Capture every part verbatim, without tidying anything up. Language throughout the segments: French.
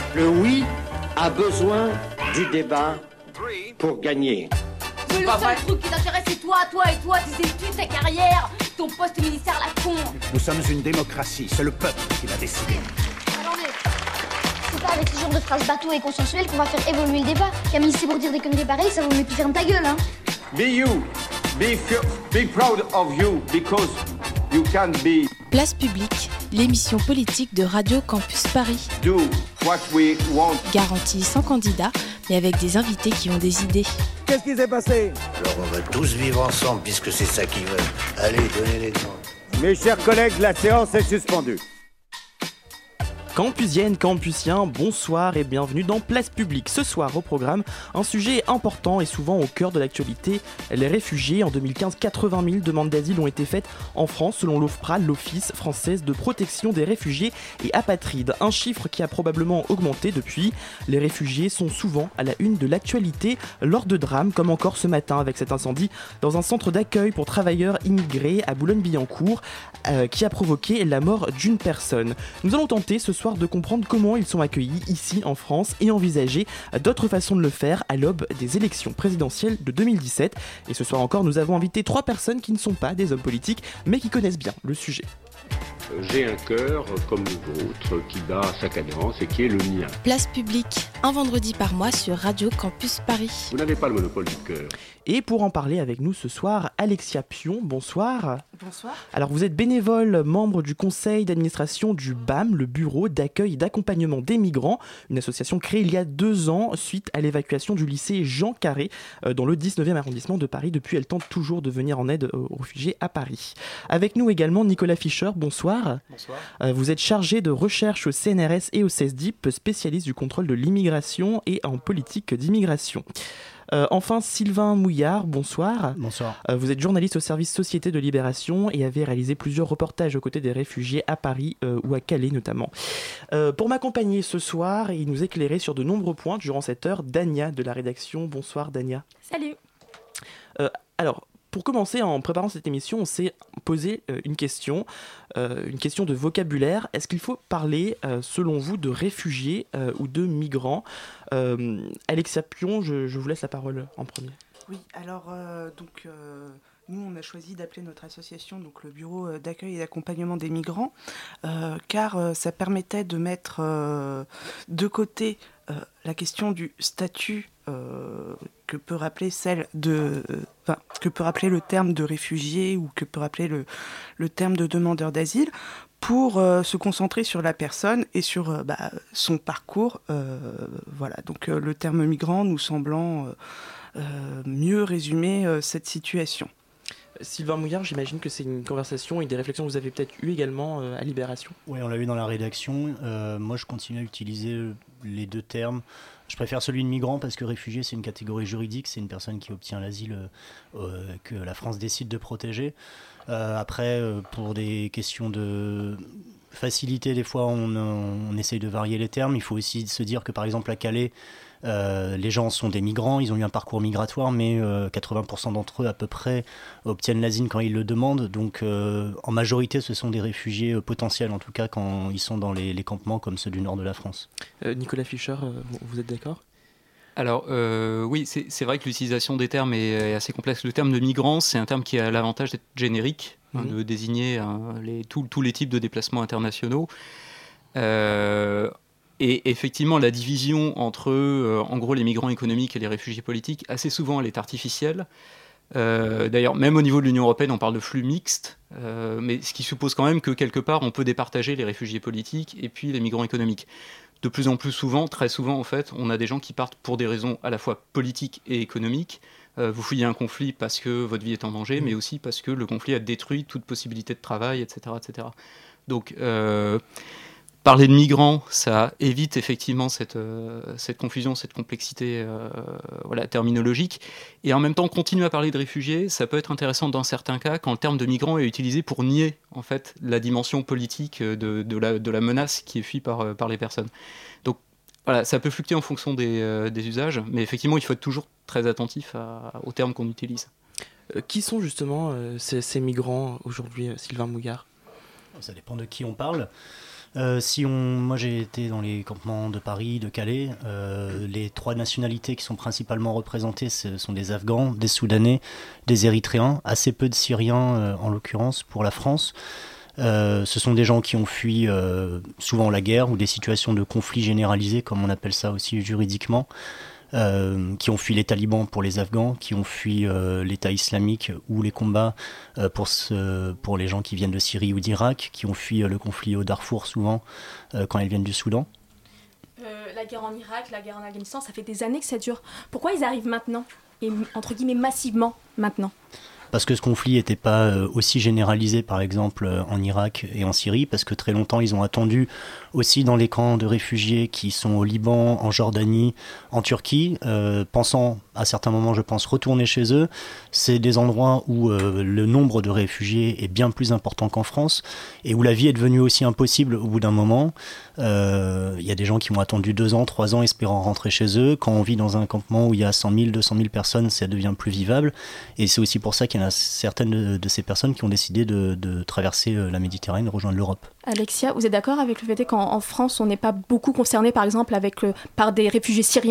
Le oui a besoin du débat pour gagner. Mais le seul vrai. truc qui t'intéresse, c'est toi, toi et toi, tes études, ta carrière, ton poste ministère la con. Nous sommes une démocratie, c'est le peuple qui l'a décidé. Attendez, c'est pas avec ce genre de phrases bateau et consensuelles qu'on va faire évoluer le débat. Camille, c'est pour dire des conneries pareilles, ça vaut mieux que tu fermes ta gueule, hein. Be you, be, f- be proud of you, because you can be. Place publique, l'émission politique de Radio Campus Paris. Do what we want. Garantie sans candidat, mais avec des invités qui ont des idées. Qu'est-ce qui s'est passé? Alors on va tous vivre ensemble puisque c'est ça qu'ils veulent. Allez, donnez les noms. Mes chers collègues, la séance est suspendue. Campusiennes, campusiens, bonsoir et bienvenue dans Place Publique. Ce soir au programme, un sujet important et souvent au cœur de l'actualité, les réfugiés. En deux mille quinze, quatre-vingt mille demandes d'asile ont été faites en France selon l'OFPRA, l'Office française de protection des réfugiés et apatrides. Un chiffre qui a probablement augmenté depuis. Les réfugiés sont souvent à la une de l'actualité lors de drames, comme encore ce matin avec cet incendie dans un centre d'accueil pour travailleurs immigrés à Boulogne-Billancourt euh, qui a provoqué la mort d'une personne. Nous allons tenter ce soir de comprendre comment ils sont accueillis ici en France et envisager d'autres façons de le faire à l'aube des élections présidentielles de deux mille dix-sept. Et ce soir encore, nous avons invité trois personnes qui ne sont pas des hommes politiques, mais qui connaissent bien le sujet. J'ai un cœur comme le vôtre qui bat sa cadence et qui est le mien. Place publique, un vendredi par mois sur Radio Campus Paris. Vous n'avez pas le monopole du cœur. Et pour en parler avec nous ce soir, Alexia Pion, bonsoir. Bonsoir. Alors vous êtes bénévole, membre du conseil d'administration du B A M, le bureau d'accueil et d'accompagnement des migrants, une association créée il y a deux ans suite à l'évacuation du lycée Jean Carré euh, dans le dix-neuvième arrondissement de Paris. Depuis, elle tente toujours de venir en aide aux réfugiés à Paris. Avec nous également Nicolas Fischer, bonsoir. Bonsoir. Euh, vous êtes chargé de recherche au C N R S et au C E S D I P, spécialiste du contrôle de l'immigration et en politique d'immigration. Euh, enfin, Sylvain Mouillard, bonsoir. Bonsoir. Euh, vous êtes journaliste au service Société de Libération et avez réalisé plusieurs reportages aux côtés des réfugiés à Paris euh, ou à Calais notamment. Euh, pour m'accompagner ce soir et nous éclairer sur de nombreux points durant cette heure, Dania de la rédaction. Bonsoir Dania. Salut. Euh, alors, pour commencer, en préparant cette émission, on s'est posé euh, une question, euh, une question de vocabulaire. Est-ce qu'il faut parler, euh, selon vous, de réfugiés euh, ou de migrants ? euh, Alexia Pion, je, je vous laisse la parole en premier. Oui, alors, euh, donc, euh, nous, on a choisi d'appeler notre association donc, le Bureau d'accueil et d'accompagnement des migrants, euh, car euh, ça permettait de mettre euh, de côté euh, la question du statut euh, que peut rappeler celle de, euh, enfin, que peut rappeler le terme de réfugié ou que peut rappeler le, le terme de demandeur d'asile, pour euh, se concentrer sur la personne et sur euh, bah, son parcours. Euh, voilà, donc euh, le terme migrant nous semblant euh, euh, mieux résumer euh, cette situation. Sylvain Mouillard, j'imagine que c'est une conversation et des réflexions que vous avez peut-être eues également euh, à Libération. Oui, on l'a eu dans la rédaction. Euh, moi, je continue à utiliser les deux termes. Je préfère celui de migrant parce que réfugié, c'est une catégorie juridique, c'est une personne qui obtient l'asile euh, que la France décide de protéger. Euh, après, euh, pour des questions de facilité, des fois, on, on essaye de varier les termes. Il faut aussi se dire que, par exemple, à Calais, Euh, les gens sont des migrants, ils ont eu un parcours migratoire, mais euh, quatre-vingts pour cent d'entre eux à peu près obtiennent l'asile quand ils le demandent. Donc euh, en majorité ce sont des réfugiés euh, potentiels, en tout cas quand ils sont dans les, les campements comme ceux du nord de la France. Euh, Nicolas Fischer, euh, vous êtes d'accord ? Alors euh, oui, c'est, c'est vrai que l'utilisation des termes est, est assez complexe. Le terme de migrant, c'est un terme qui a l'avantage d'être générique, mmh. hein, de désigner hein, les, tous, tous les types de déplacements internationaux. Euh, Et effectivement, la division entre, euh, en gros, les migrants économiques et les réfugiés politiques, assez souvent, elle est artificielle. Euh, d'ailleurs, même au niveau de l'Union européenne, on parle de flux mixtes, euh, mais ce qui suppose quand même que, quelque part, on peut départager les réfugiés politiques et puis les migrants économiques. De plus en plus souvent, très souvent, en fait, on a des gens qui partent pour des raisons à la fois politiques et économiques. Euh, vous fuyez un conflit parce que votre vie est en danger, mmh. mais aussi parce que le conflit a détruit toute possibilité de travail, et cetera, et cetera. Donc... Euh, Parler de migrants, ça évite effectivement cette, euh, cette confusion, cette complexité euh, voilà, terminologique. Et en même temps, continuer à parler de réfugiés, ça peut être intéressant dans certains cas quand le terme de migrant est utilisé pour nier en fait, la dimension politique de, de, la, de la menace qui est fuie par, par les personnes. Donc voilà, ça peut fluctuer en fonction des, euh, des usages, mais effectivement, il faut être toujours très attentif à, aux termes qu'on utilise. Euh, qui sont justement euh, ces, ces migrants aujourd'hui, Sylvain Mouillard ? Ça dépend de qui on parle. Euh, si on, moi j'ai été dans les campements de Paris, de Calais. Euh, les trois nationalités qui sont principalement représentées, ce sont des Afghans, des Soudanais, des Érythréens, assez peu de Syriens euh, en l'occurrence pour la France. Euh, ce sont des gens qui ont fui euh, souvent la guerre ou des situations de conflit généralisé, comme on appelle ça aussi juridiquement, euh, qui ont fui les talibans pour les Afghans, qui ont fui euh, l'État islamique ou les combats euh, pour, ce, pour les gens qui viennent de Syrie ou d'Irak, qui ont fui euh, le conflit au Darfour souvent euh, quand ils viennent du Soudan. Euh, la guerre en Irak, la guerre en Afghanistan, ça fait des années que ça dure. Pourquoi ils arrivent maintenant, et entre guillemets massivement maintenant ? Parce que ce conflit n'était pas euh, aussi généralisé, par exemple, euh, en Irak et en Syrie, parce que très longtemps, ils ont attendu aussi dans les camps de réfugiés qui sont au Liban, en Jordanie, en Turquie, euh, pensant à certains moments, je pense, retourner chez eux. C'est des endroits où euh, le nombre de réfugiés est bien plus important qu'en France, et où la vie est devenue aussi impossible au bout d'un moment. Il euh, y a des gens qui ont attendu deux ans, trois ans, espérant rentrer chez eux. Quand on vit dans un campement où il y a cent mille, deux cent mille personnes, ça devient plus vivable, et c'est aussi pour ça qu'il y en a certaines de, de ces personnes qui ont décidé de, de traverser la Méditerranée, de rejoindre l'Europe. Alexia, vous êtes d'accord avec le fait qu'en en France, on n'est pas beaucoup concerné, par exemple, avec le, par des réfugiés syriens ?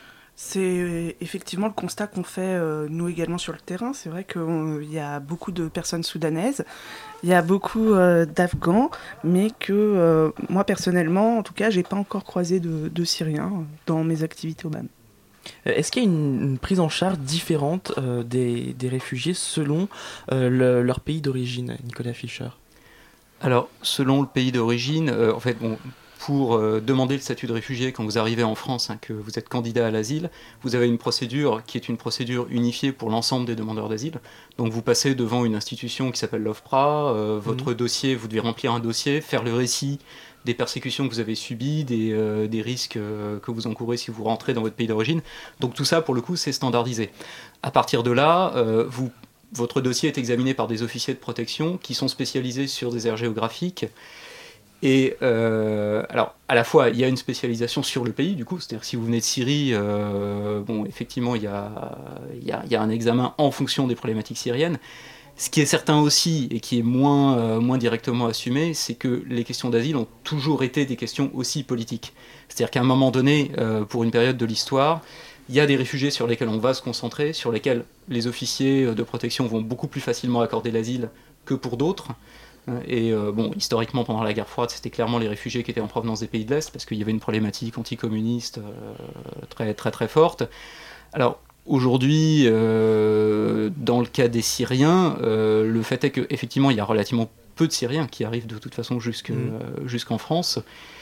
C'est effectivement le constat qu'on fait, euh, nous également, sur le terrain. C'est vrai qu'il y a beaucoup de personnes soudanaises, il y a beaucoup euh, d'Afghans, mais que euh, moi, personnellement, en tout cas, je n'ai pas encore croisé de, de Syriens dans mes activités au B A M. Est-ce qu'il y a une, une prise en charge différente euh, des, des réfugiés selon euh, le, leur pays d'origine, Nicolas Fischer ? Alors, selon le pays d'origine, euh, en fait, bon, pour euh, demander le statut de réfugié quand vous arrivez en France, hein, que vous êtes candidat à l'asile, vous avez une procédure qui est une procédure unifiée pour l'ensemble des demandeurs d'asile. Donc vous passez devant une institution qui s'appelle l'OFPRA, euh, votre mmh. dossier, vous devez remplir un dossier, faire le récit des persécutions que vous avez subies, des, euh, des risques euh, que vous encourez si vous rentrez dans votre pays d'origine. Donc tout ça, pour le coup, c'est standardisé. À partir de là, euh, vous, votre dossier est examiné par des officiers de protection qui sont spécialisés sur des aires géographiques. Et euh, alors, à la fois, il y a une spécialisation sur le pays, du coup, c'est-à-dire si vous venez de Syrie, euh, bon, effectivement, il y a, il y a, il y a un examen en fonction des problématiques syriennes. Ce qui est certain aussi, et qui est moins, euh, moins directement assumé, c'est que les questions d'asile ont toujours été des questions aussi politiques. C'est-à-dire qu'à un moment donné, euh, pour une période de l'histoire, il y a des réfugiés sur lesquels on va se concentrer, sur lesquels les officiers de protection vont beaucoup plus facilement accorder l'asile que pour d'autres. Et euh, bon, historiquement, pendant la guerre froide, c'était clairement les réfugiés qui étaient en provenance des pays de l'Est, parce qu'il y avait une problématique anticommuniste euh, très, très, très forte. Alors, aujourd'hui, euh, dans le cas des Syriens, euh, le fait est qu'effectivement, il y a relativement peu de Syriens qui arrivent de toute façon jusque, mmh. euh, jusqu'en France.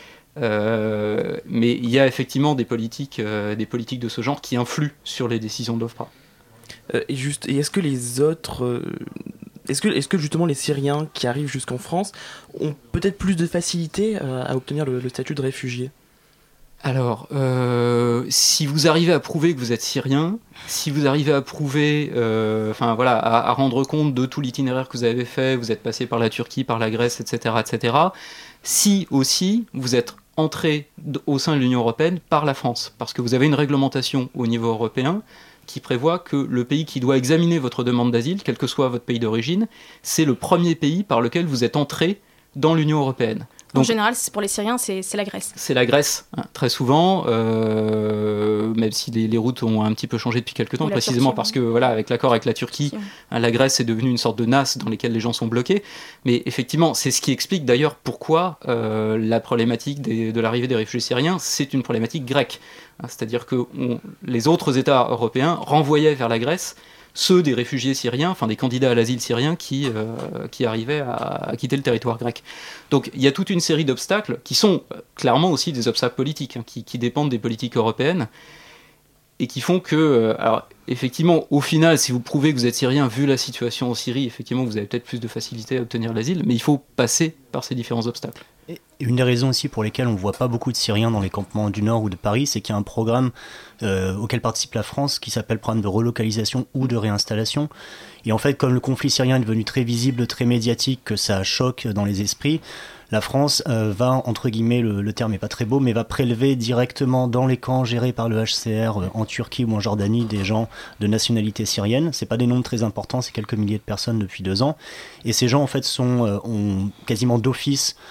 Euh, mais il y a effectivement des politiques, euh, des politiques de ce genre qui influent sur les décisions de l'OFPRA. Euh, et, juste, et est-ce que les autres... Euh... Est-ce que, est-ce que justement les Syriens qui arrivent jusqu'en France ont peut-être plus de facilité euh, à obtenir le, le statut de réfugié ? Alors, euh, si vous arrivez à prouver que vous êtes Syrien, si vous arrivez à prouver, euh, enfin voilà, à, à rendre compte de tout l'itinéraire que vous avez fait, vous êtes passé par la Turquie, par la Grèce, et cetera, et cetera. Si aussi vous êtes entré au sein de l'Union européenne par la France, parce que vous avez une réglementation au niveau européen qui prévoit que le pays qui doit examiner votre demande d'asile, quel que soit votre pays d'origine, c'est le premier pays par lequel vous êtes entré dans l'Union européenne. Donc, en général, pour les Syriens, c'est, c'est la Grèce. C'est la Grèce, hein, très souvent, euh, même si les, les routes ont un petit peu changé depuis quelques temps, précisément Turquie, parce que, voilà, avec l'accord avec la Turquie, hein, la Grèce est devenue une sorte de nasse dans laquelle les gens sont bloqués. Mais effectivement, c'est ce qui explique d'ailleurs pourquoi euh, la problématique des, de l'arrivée des réfugiés syriens, c'est une problématique grecque. Hein, c'est-à-dire que on, les autres États européens renvoyaient vers la Grèce ceux des réfugiés syriens, enfin des candidats à l'asile syriens qui, euh, qui arrivaient à, à quitter le territoire grec. Donc il y a toute une série d'obstacles qui sont euh, clairement aussi des obstacles politiques, hein, qui, qui dépendent des politiques européennes et qui font que, euh, alors effectivement, au final, si vous prouvez que vous êtes syrien, vu la situation en Syrie, effectivement, vous avez peut-être plus de facilité à obtenir l'asile, mais il faut passer par ces différents obstacles. Et une des raisons aussi pour lesquelles on ne voit pas beaucoup de Syriens dans les campements du Nord ou de Paris, c'est qu'il y a un programme euh, auquel participe la France qui s'appelle programme de relocalisation ou de réinstallation. Et en fait, comme le conflit syrien est devenu très visible, très médiatique, que ça choque dans les esprits, la France euh, va, entre guillemets, le, le terme n'est pas très beau, mais va prélever directement dans les camps gérés par le H C R euh, en Turquie ou en Jordanie des gens de nationalité syrienne. C'est pas des nombres très importants, c'est quelques milliers de personnes depuis deux ans. Et ces gens, en fait, sont, euh, ont quasiment d'office euh, le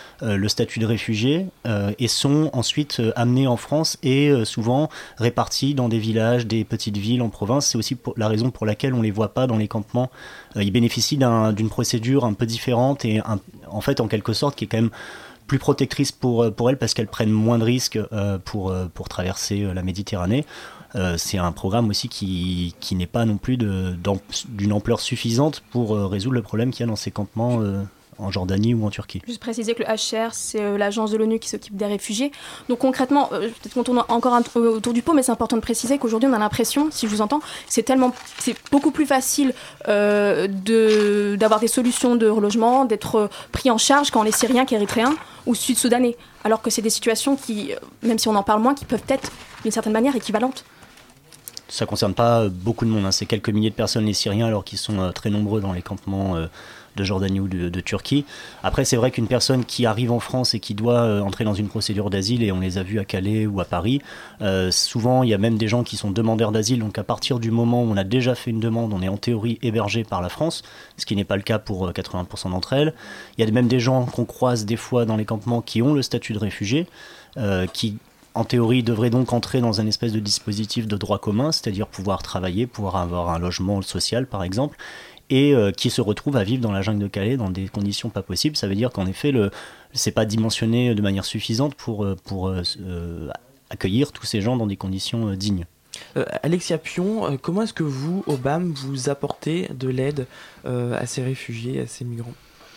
le statut de réfugié euh, et sont ensuite euh, amenés en France et euh, souvent répartis dans des villages, des petites villes en province. C'est aussi pour, la raison pour laquelle on ne les voit pas dans les campements. Euh, ils bénéficient d'un, d'une procédure un peu différente et un, en fait en quelque sorte qui est quand même plus protectrice pour, pour elles parce qu'elles prennent moins de risques euh, pour, pour traverser la Méditerranée. Euh, c'est un programme aussi qui, qui n'est pas non plus de, d'une ampleur suffisante pour euh, résoudre le problème qu'il y a dans ces campements euh, en Jordanie ou en Turquie. Juste préciser que le H C R, c'est euh, l'agence de l'ONU qui s'occupe des réfugiés. Donc concrètement, euh, peut-être qu'on tourne encore un, euh, autour du pot, mais c'est important de préciser qu'aujourd'hui on a l'impression, si je vous entends, c'est tellement, c'est beaucoup plus facile euh, de, d'avoir des solutions de relogement, d'être euh, pris en charge quand on est Syrien qu'Érythréen ou Sud-Soudanais. Alors que c'est des situations qui, même si on en parle moins, qui peuvent être d'une certaine manière équivalentes. Ça ne concerne pas beaucoup de monde, hein. C'est quelques milliers de personnes les Syriens alors qu'ils sont euh, très nombreux dans les campements euh, de Jordanie ou de, de Turquie. Après c'est vrai qu'une personne qui arrive en France et qui doit euh, entrer dans une procédure d'asile, et on les a vus à Calais ou à Paris, euh, souvent il y a même des gens qui sont demandeurs d'asile, donc à partir du moment où on a déjà fait une demande, on est en théorie hébergé par la France, ce qui n'est pas le cas pour quatre-vingts pour cent d'entre elles. Il y a même des gens qu'on croise des fois dans les campements qui ont le statut de réfugié, euh, qui en théorie, devrait donc entrer dans un espèce de dispositif de droit commun, c'est-à-dire pouvoir travailler, pouvoir avoir un logement social, par exemple, et euh, qui se retrouvent à vivre dans la jungle de Calais dans des conditions pas possibles. Ça veut dire qu'en effet, le, c'est pas dimensionné de manière suffisante pour, pour euh, accueillir tous ces gens dans des conditions euh, dignes. Euh, Alexia Pion, euh, comment est-ce que vous, au B A M, vous apportez de l'aide euh, à ces réfugiés, à ces migrants ?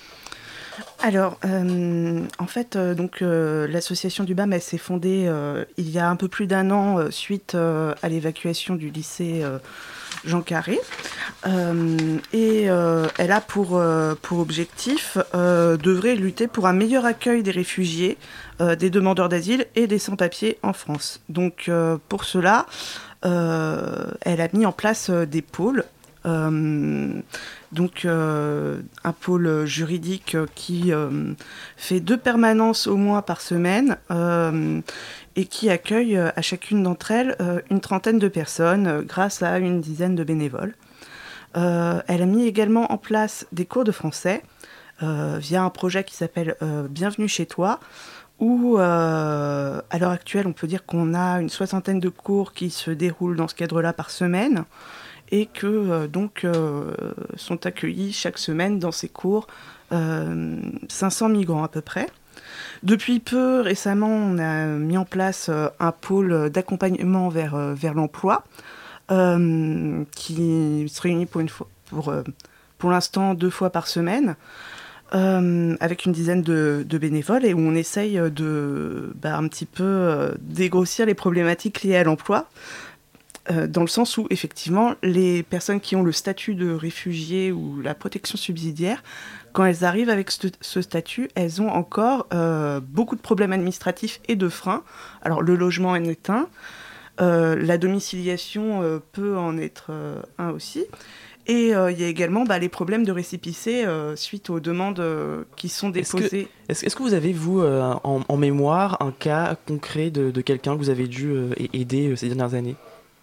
Alors, euh, en fait, euh, donc, euh, l'association du B A M, elle s'est fondée euh, il y a un peu plus d'un an euh, suite euh, à l'évacuation du lycée euh, Jean Carré. Euh, et euh, elle a pour, euh, pour objectif euh, d'œuvrer et lutter pour un meilleur accueil des réfugiés, euh, des demandeurs d'asile et des sans-papiers en France. Donc, euh, pour cela, euh, elle a mis en place euh, des pôles. Euh, donc euh, un pôle juridique qui euh, fait deux permanences au moins par semaine euh, et qui accueille euh, à chacune d'entre elles euh, une trentaine de personnes euh, grâce à une dizaine de bénévoles. Euh, elle a mis également en place des cours de français euh, via un projet qui s'appelle euh, Bienvenue chez toi, où euh, à l'heure actuelle on peut dire qu'on a une soixantaine de cours qui se déroulent dans ce cadre-là par semaine, et que euh, donc euh, sont accueillis chaque semaine dans ces cours euh, cinq cents migrants à peu près. Depuis peu, récemment, on a mis en place euh, un pôle d'accompagnement vers, euh, vers l'emploi euh, qui se réunit pour, une fois, pour, euh, pour l'instant deux fois par semaine euh, avec une dizaine de, de bénévoles, et où on essaye de bah, un petit peu euh, dégrossir les problématiques liées à l'emploi. Euh, dans le sens où, effectivement, les personnes qui ont le statut de réfugié ou la protection subsidiaire, quand elles arrivent avec ce, ce statut, elles ont encore euh, beaucoup de problèmes administratifs et de freins. Alors, le logement en est un, euh, la domiciliation euh, peut en être euh, un aussi. Et il euh, y a également bah, les problèmes de récépissé euh, suite aux demandes euh, qui sont déposées. Est-ce que, est-ce, est-ce que vous avez, vous, euh, en, en mémoire, un cas concret de, de quelqu'un que vous avez dû euh, aider euh, ces dernières années ?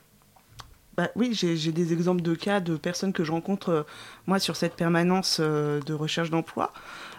Bah oui, j'ai, j'ai des exemples de cas de personnes que je rencontre, euh, moi, sur cette permanence euh, de recherche d'emploi.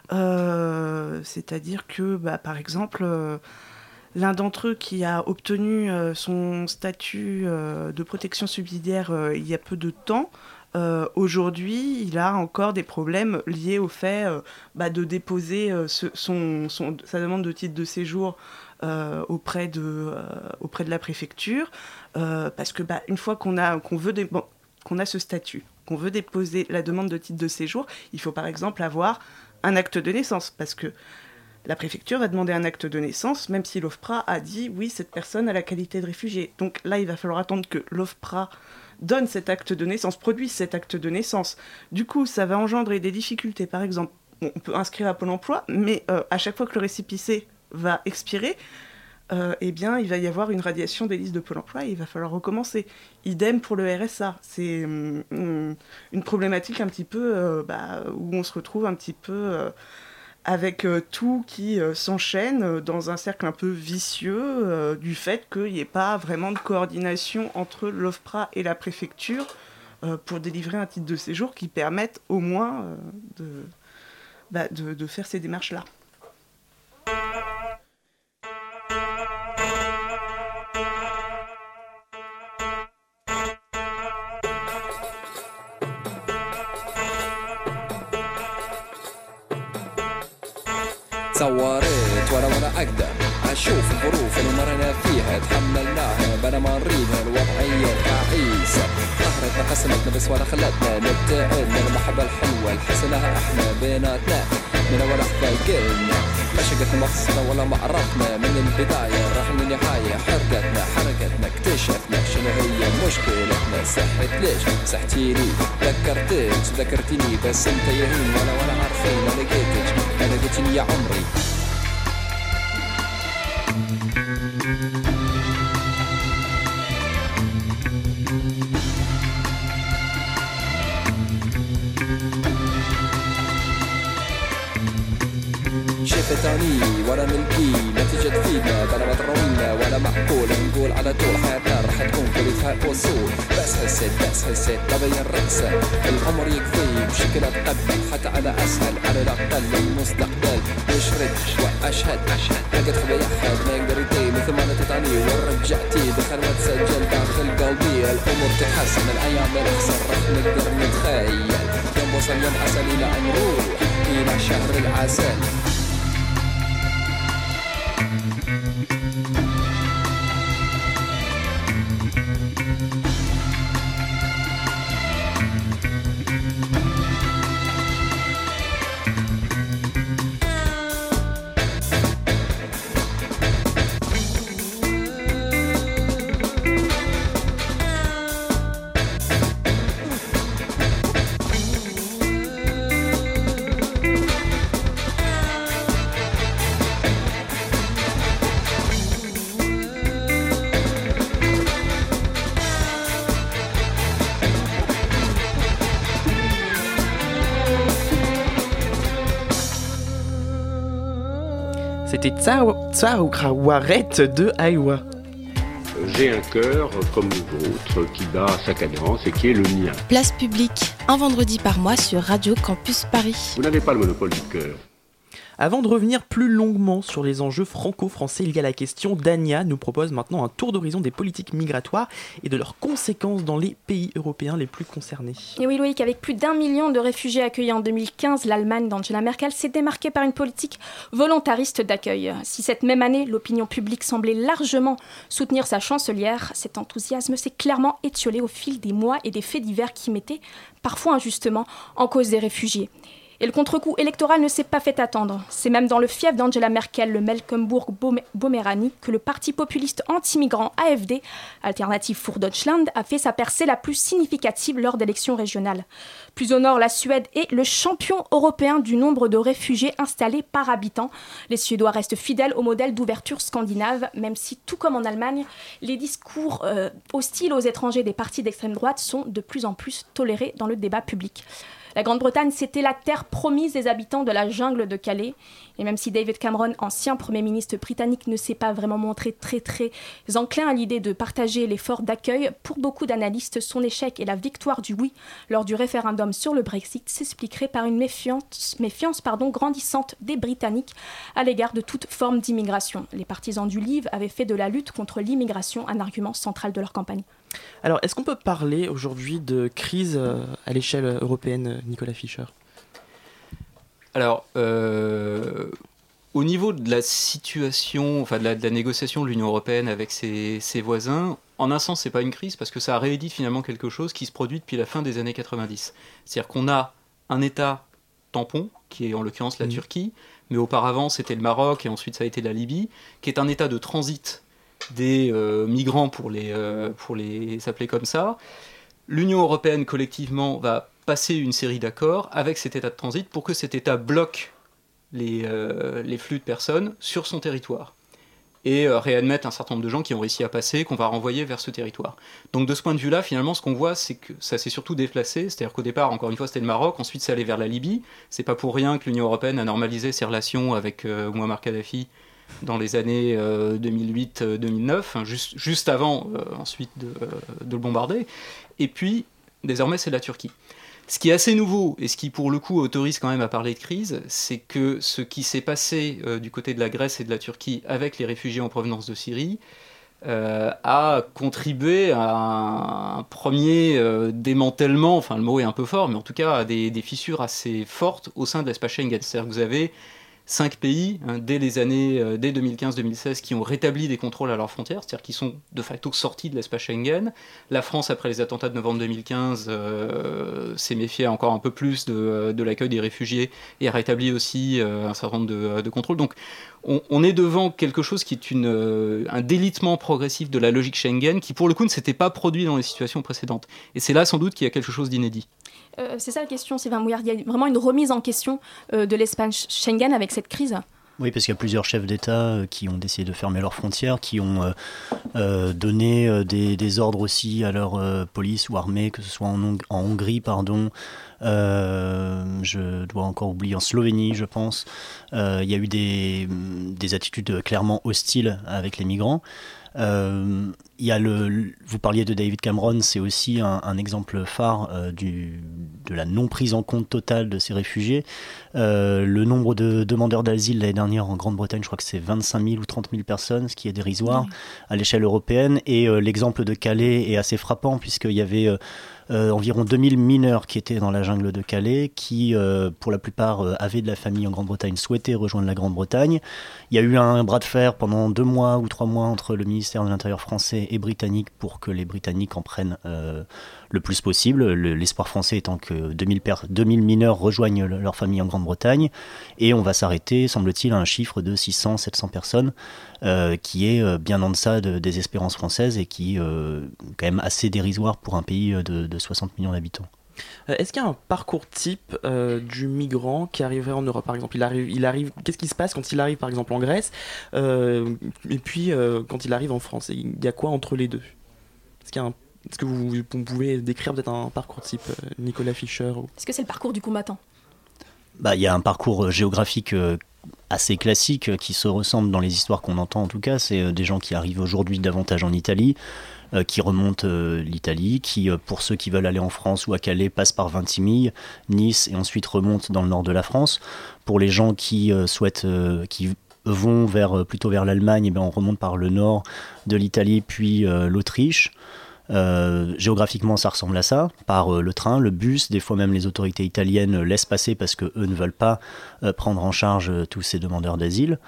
Euh, c'est-à-dire que, bah, par exemple, euh, l'un d'entre eux qui a obtenu euh, son statut euh, de protection subsidiaire euh, il y a peu de temps, euh, aujourd'hui, il a encore des problèmes liés au fait euh, bah, de déposer euh, ce, son, son, sa demande de titre de séjour Euh, auprès, de, euh, auprès de la préfecture, euh, parce que bah, une fois qu'on a, qu'on veut dé- bon, qu'on a ce statut, qu'on veut déposer la demande de titre de séjour, il faut par exemple avoir un acte de naissance, parce que la préfecture va demander un acte de naissance, même si l'OFPRA a dit oui, cette personne a la qualité de réfugié. Donc là, il va falloir attendre que l'OFPRA donne cet acte de naissance, produise cet acte de naissance. Du coup, ça va engendrer des difficultés. Par exemple, bon, on peut inscrire à Pôle emploi, mais euh, à chaque fois que le récépissé va expirer, euh, eh bien, il va y avoir une radiation des listes de Pôle emploi et il va falloir recommencer. Idem pour le R S A. C'est hum, hum, une problématique un petit peu euh, bah, où on se retrouve un petit peu euh, avec euh, tout qui euh, s'enchaîne dans un cercle un peu vicieux euh, du fait qu'il n'y ait pas vraiment de coordination entre l'OFPRA et la préfecture euh, pour délivrer un titre de séjour qui permette au moins euh, de, bah, de, de faire ces démarches-là. تصورت ولا ولا أقدر أشوف الظروف اللي مرنا فيها تحملناها بلا ما نريدها الوضعية تعيسة قهرتنا قسمتنا بس ولا خلتنا نبتعدنا المحبة الحلوة الحسنها احنا بيناتنا من أول لحظة قلنا ما شقتنا مقصدنا ولا ما عرفنا من البداية راح للنهاية حرقتنا حرقتنا اكتشفنا شنو هي مشكلتنا صحت ليش صحتيني ذكرتك ذكرتني بس انت يهين ولا ولا عارفين انا لقيتك انا لقيتني يا عمري شفتاني ولا ملكي نتيجة فينا بلا ما تروينا ولا معقول نقول على طول حياتنا راح تكون كلها وصول بس حسيت بس حسيت ببين رأسه العمر يكفي بشكل أتقبل حتى على أسهل على الأقل المستقبل يشرد وأشهد أشهد لقيت خبي أحد ما يقدر يدي مثل ما نتتعني ورجعتي دخل ما تسجل داخل قلبي الأمور تتحسن الأيام الأحسن راح نقدر نتخيل يوم وصل يوم عسل إلى أن نروح إلى شهر العسل C'était Tsaoukrawaret de Aïwa. J'ai un cœur comme le vôtre qui bat sa cadence et qui est le mien. Place publique, un vendredi par mois sur Radio Campus Paris. Vous n'avez pas le monopole du cœur. Avant de revenir plus longuement sur les enjeux franco-français liés à la question, Dania nous propose maintenant un tour d'horizon des politiques migratoires et de leurs conséquences dans les pays européens les plus concernés. Et oui Loïc, avec plus d'un million de réfugiés accueillis en deux mille quinze, l'Allemagne d'Angela Merkel s'est démarquée par une politique volontariste d'accueil. Si cette même année, l'opinion publique semblait largement soutenir sa chancelière, cet enthousiasme s'est clairement étiolé au fil des mois et des faits divers qui mettaient, parfois injustement, en cause des réfugiés. Et le contre-coup électoral ne s'est pas fait attendre. C'est même dans le fief d'Angela Merkel, le Mecklembourg-Poméranie, que le parti populiste anti-migrant A F D, Alternative für Deutschland, a fait sa percée la plus significative lors d'élections régionales. Plus au nord, la Suède est le champion européen du nombre de réfugiés installés par habitant. Les Suédois restent fidèles au modèle d'ouverture scandinave, même si, tout comme en Allemagne, les discours euh, hostiles aux étrangers des partis d'extrême droite sont de plus en plus tolérés dans le débat public. La Grande-Bretagne, c'était la terre promise des habitants de la jungle de Calais. Et même si David Cameron, ancien Premier ministre britannique, ne s'est pas vraiment montré très très enclin à l'idée de partager l'effort d'accueil, pour beaucoup d'analystes, son échec et la victoire du oui lors du référendum sur le Brexit s'expliqueraient par une méfiance, méfiance pardon, grandissante des Britanniques à l'égard de toute forme d'immigration. Les partisans du Leave avaient fait de la lutte contre l'immigration un argument central de leur campagne. Alors, est-ce qu'on peut parler aujourd'hui de crise à l'échelle européenne, Nicolas Fischer ? Alors, euh, au niveau de la situation, enfin de la, de la négociation de l'Union européenne avec ses, ses voisins, en un sens, c'est pas une crise parce que ça réédite finalement quelque chose qui se produit depuis la fin des années quatre-vingt-dix. C'est-à-dire qu'on a un État tampon, qui est en l'occurrence la mmh. Turquie, mais auparavant c'était le Maroc et ensuite ça a été la Libye, qui est un État de transit des euh, migrants pour les, euh, pour les appeler comme ça. L'Union européenne collectivement va passer une série d'accords avec cet État de transit pour que cet État bloque les, euh, les flux de personnes sur son territoire et euh, réadmettre un certain nombre de gens qui ont réussi à passer, qu'on va renvoyer vers ce territoire. Donc de ce point de vue-là, finalement, ce qu'on voit, c'est que ça s'est surtout déplacé, c'est-à-dire qu'au départ, encore une fois, c'était le Maroc, ensuite ça allait vers la Libye. C'est pas pour rien que l'Union européenne a normalisé ses relations avec euh, Mouammar Kadhafi dans les années euh, deux mille huit deux mille neuf, hein, juste, juste avant euh, ensuite de, euh, de le bombarder. Et puis, désormais, c'est la Turquie. Ce qui est assez nouveau, et ce qui pour le coup autorise quand même à parler de crise, c'est que ce qui s'est passé euh, du côté de la Grèce et de la Turquie avec les réfugiés en provenance de Syrie euh, a contribué à un premier euh, démantèlement, enfin le mot est un peu fort, mais en tout cas à des, des fissures assez fortes au sein de l'espace Schengen. C'est-à-dire que vous avez cinq pays, hein, dès les années, euh, dès deux mille quinze deux mille seize, qui ont rétabli des contrôles à leurs frontières, c'est-à-dire qui sont de facto sortis de l'espace Schengen. La France, après les attentats de novembre deux mille quinze, euh, s'est méfiée encore un peu plus de, de l'accueil des réfugiés et a rétabli aussi euh, un certain nombre de, de contrôles. Donc, on, on est devant quelque chose qui est une, euh, un délitement progressif de la logique Schengen, qui pour le coup ne s'était pas produit dans les situations précédentes. Et c'est là sans doute qu'il y a quelque chose d'inédit. Euh, c'est ça la question, Sylvain Mouillard. Il y a vraiment une remise en question euh, de l'espace Schengen avec cette crise. Oui, parce qu'il y a plusieurs chefs d'État euh, qui ont décidé de fermer leurs frontières, qui ont euh, euh, donné euh, des, des ordres aussi à leur euh, police ou armée, que ce soit en, Hong- en Hongrie, pardon. Euh, je dois encore oublier en Slovénie, je pense. Euh, il y a eu des, des attitudes clairement hostiles avec les migrants. Euh, il y a le, vous parliez de David Cameron, c'est aussi un, un exemple phare euh, du, de la non prise en compte totale de ces réfugiés. Euh, le nombre de demandeurs d'asile l'année dernière en Grande-Bretagne, je crois que c'est vingt-cinq mille ou trente mille personnes, ce qui est dérisoire oui. à l'échelle européenne. Et euh, l'exemple de Calais est assez frappant puisqu'il y avait euh, Euh, environ deux mille mineurs qui étaient dans la jungle de Calais, qui euh, pour la plupart euh, avaient de la famille en Grande-Bretagne, souhaitaient rejoindre la Grande-Bretagne. Il y a eu un bras de fer pendant deux mois ou trois mois entre le ministère de l'Intérieur français et britannique pour que les Britanniques en prennent euh, le plus possible, le, l'espoir français étant que deux mille, per- deux mille mineurs rejoignent le, leur famille en Grande-Bretagne, et on va s'arrêter, semble-t-il, à un chiffre de six cents à sept cents personnes, euh, qui est euh, bien en deçà de, des espérances françaises et qui est euh, quand même assez dérisoire pour un pays de, de soixante millions d'habitants. Est-ce qu'il y a un parcours type euh, du migrant qui arriverait en Europe, par exemple? Il arrive, il arrive, qu'est-ce qui se passe quand il arrive, par exemple, en Grèce, euh, et puis euh, quand il arrive en France? Il y a quoi entre les deux? Est-ce qu'il y a un Est-ce que vous, vous pouvez décrire peut-être un parcours type, euh, Nicolas Fischer ou... Est-ce que c'est le parcours du combattant? Bah, y a un parcours géographique euh, assez classique euh, qui se ressemble dans les histoires qu'on entend en tout cas. C'est euh, des gens qui arrivent aujourd'hui davantage en Italie, euh, qui remontent euh, l'Italie, qui, euh, pour ceux qui veulent aller en France ou à Calais, passent par Vintimille, Nice et ensuite remontent dans le nord de la France. Pour les gens qui euh, souhaitent... Euh, qui vont vers, plutôt vers l'Allemagne, et bien on remonte par le nord de l'Italie puis euh, l'Autriche. Euh, géographiquement, ça ressemble à ça, par euh, le train, le bus. Des fois même les autorités italiennes laissent passer parce qu'eux ne veulent pas euh, prendre en charge euh, tous ces demandeurs d'asile.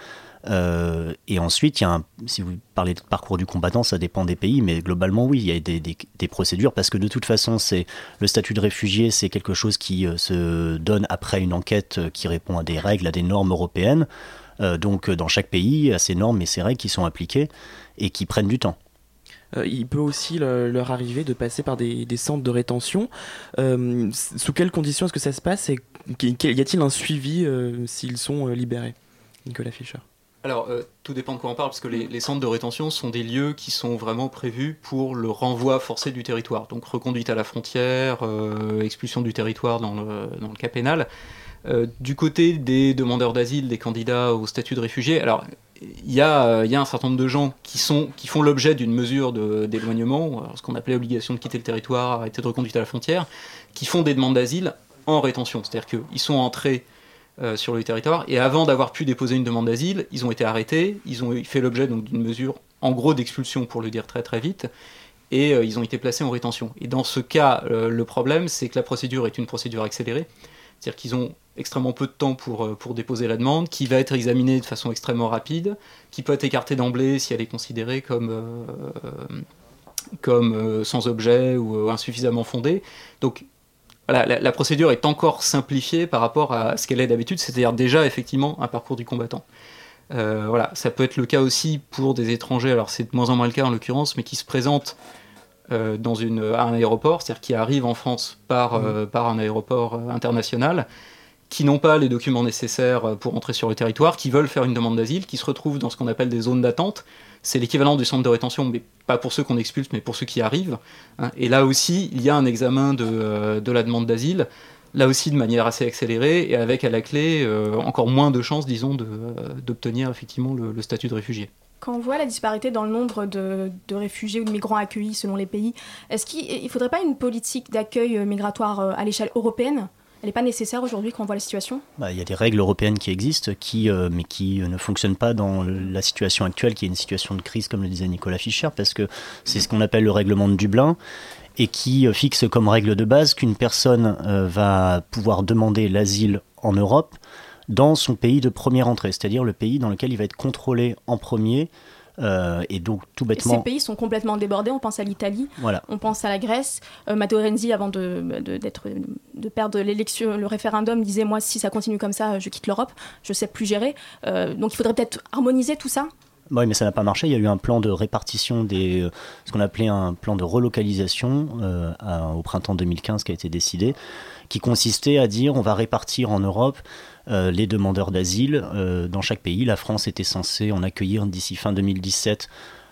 Euh, et ensuite, il y a un, si vous parlez de parcours du combattant, ça dépend des pays, mais globalement, oui, il y a des, des, des procédures, parce que de toute façon, c'est, le statut de réfugié, c'est quelque chose qui euh, se donne après une enquête euh, qui répond à des règles, à des normes européennes. Euh, donc, dans chaque pays, il y a ces normes et ces règles qui sont appliquées et qui prennent du temps. Euh, il peut aussi le, leur arriver de passer par des, des centres de rétention. Euh, sous quelles conditions est-ce que ça se passe et y a-t-il un suivi euh, s'ils sont euh, libérés? Nicolas Fischer. Alors, euh, tout dépend de quoi on parle, parce que les, les centres de rétention sont des lieux qui sont vraiment prévus pour le renvoi forcé du territoire. Donc, reconduite à la frontière, euh, expulsion du territoire dans le, dans le cas pénal. Euh, du côté des demandeurs d'asile, des candidats au statut de réfugié, alors il y, y a un certain nombre de gens qui, sont, qui font l'objet d'une mesure de, d'éloignement, ce qu'on appelait obligation de quitter le territoire, arrêté de reconduite à la frontière, qui font des demandes d'asile en rétention. C'est-à-dire qu'ils sont entrés euh, sur le territoire et avant d'avoir pu déposer une demande d'asile, ils ont été arrêtés, ils ont fait l'objet donc, d'une mesure en gros d'expulsion, pour le dire très très vite, et euh, ils ont été placés en rétention. Et dans ce cas, euh, le problème, c'est que la procédure est une procédure accélérée. C'est-à-dire qu'ils ont extrêmement peu de temps pour, pour déposer la demande, qui va être examinée de façon extrêmement rapide, qui peut être écartée d'emblée si elle est considérée comme, euh, comme euh, sans objet ou euh, insuffisamment fondée. Donc voilà, la, la procédure est encore simplifiée par rapport à ce qu'elle est d'habitude, c'est-à-dire déjà effectivement un parcours du combattant. Euh, voilà, ça peut être le cas aussi pour des étrangers, alors c'est de moins en moins le cas en l'occurrence, mais qui se présentent Euh, dans une, à un aéroport, c'est-à-dire qui arrivent en France par, mmh. euh, par un aéroport euh, international, qui n'ont pas les documents nécessaires pour entrer sur le territoire, qui veulent faire une demande d'asile, qui se retrouvent dans ce qu'on appelle des zones d'attente. C'est l'équivalent du centre de rétention, mais pas pour ceux qu'on expulse, mais pour ceux qui arrivent. Hein. Et là aussi, il y a un examen de, euh, de la demande d'asile, là aussi de manière assez accélérée, et avec à la clé euh, encore moins de chances, disons, de, euh, d'obtenir effectivement le, le statut de réfugié. Quand on voit la disparité dans le nombre de, de réfugiés ou de migrants accueillis selon les pays, est-ce qu'il ne faudrait pas une politique d'accueil migratoire à l'échelle européenne? Elle n'est pas nécessaire aujourd'hui quand on voit la situation? Bah, y a des règles européennes qui existent, qui, euh, mais qui ne fonctionnent pas dans la situation actuelle, qui est une situation de crise, comme le disait Nicolas Fischer, parce que c'est ce qu'on appelle le règlement de Dublin, et qui euh, fixe comme règle de base qu'une personne euh, va pouvoir demander l'asile en Europe dans son pays de première entrée, c'est-à-dire le pays dans lequel il va être contrôlé en premier. Euh, et donc tout bêtement... Et ces pays sont complètement débordés, on pense à l'Italie, voilà. On pense à la Grèce. euh, Matteo Renzi, avant de, de, d'être, de perdre l'élection, le référendum, disait moi si ça continue comme ça je quitte l'Europe, je ne sais plus gérer. euh, donc il faudrait peut-être harmoniser tout ça. Oui, mais ça n'a pas marché. Il y a eu un plan de répartition, des, ce qu'on appelait un plan de relocalisation euh, à, au printemps deux mille quinze qui a été décidé, qui consistait à dire on va répartir en Europe euh, les demandeurs d'asile euh, dans chaque pays. La France était censée en accueillir d'ici fin deux mille dix-sept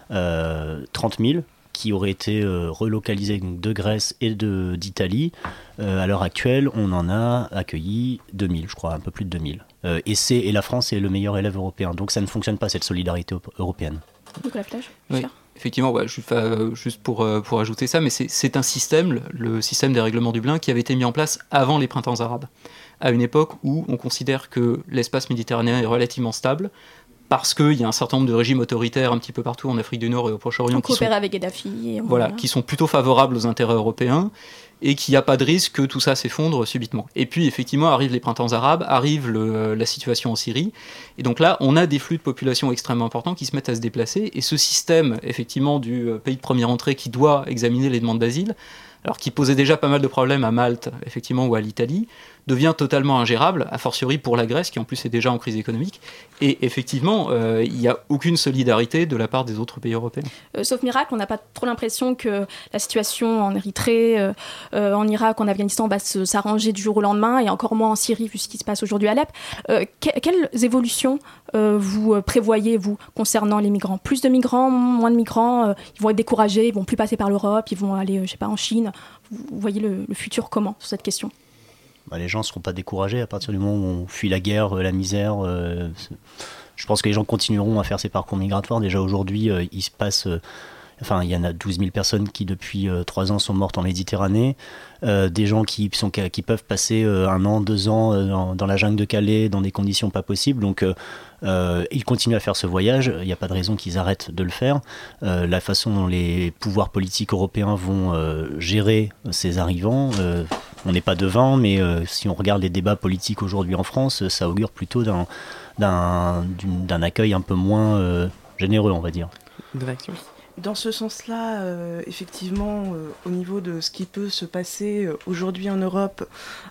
euh, trente mille qui auraient été euh, relocalisés donc, de Grèce et de, d'Italie. Euh, à l'heure actuelle, on en a accueilli deux mille, je crois, un peu plus de deux mille. Euh, et, c'est, et la France est le meilleur élève européen. Donc ça ne fonctionne pas, cette solidarité op- européenne. Nicolas Flage, oui. Effectivement, ouais, juste, euh, juste pour, euh, pour ajouter ça, mais c'est, c'est un système, le, le système des règlements Dublin, qui avait été mis en place avant les printemps arabes, à une époque où on considère que l'espace méditerranéen est relativement stable, parce qu'il y a un certain nombre de régimes autoritaires un petit peu partout en Afrique du Nord et au Proche-Orient qui sont, avec Gaddafi, voilà, qui sont plutôt favorables aux intérêts européens, et qu'il n'y a pas de risque que tout ça s'effondre subitement. Et puis effectivement arrivent les printemps arabes, arrive le, la situation en Syrie, et donc là on a des flux de population extrêmement importants qui se mettent à se déplacer, et ce système effectivement du pays de première entrée qui doit examiner les demandes d'asile, alors qui posait déjà pas mal de problèmes à Malte effectivement ou à l'Italie, devient totalement ingérable, a fortiori pour la Grèce qui en plus est déjà en crise économique, et effectivement euh, il n'y a aucune solidarité de la part des autres pays européens. Euh, sauf miracle, on n'a pas trop l'impression que la situation en Érythrée, euh, euh, en Irak, en Afghanistan va se, s'arranger du jour au lendemain, et encore moins en Syrie vu ce qui se passe aujourd'hui à Alep. Euh, que, quelles évolutions euh, vous prévoyez, vous, concernant les migrants? Plus de migrants, moins de migrants, euh, ils vont être découragés, ils ne vont plus passer par l'Europe, ils vont aller, je sais pas, en Chine. Vous, vous voyez le, le futur comment sur cette question? Bah, les gens ne seront pas découragés à partir du moment où on fuit la guerre, la misère. Euh, je pense que les gens continueront à faire ces parcours migratoires. Déjà aujourd'hui, euh, il se passe... Euh, enfin, il y en a douze mille personnes qui, depuis euh, trois ans, sont mortes en Méditerranée. Euh, des gens qui, sont, qui peuvent passer euh, un an, deux ans euh, dans, dans la jungle de Calais, dans des conditions pas possibles. Donc, euh, euh, ils continuent à faire ce voyage. Il n'y a pas de raison qu'ils arrêtent de le faire. Euh, la façon dont les pouvoirs politiques européens vont euh, gérer ces arrivants, euh, on n'est pas devin, mais euh, si on regarde les débats politiques aujourd'hui en France, ça augure plutôt d'un, d'un, d'un accueil un peu moins euh, généreux, on va dire. Une réaction ? Dans ce sens-là, euh, effectivement, euh, au niveau de ce qui peut se passer euh, aujourd'hui en Europe,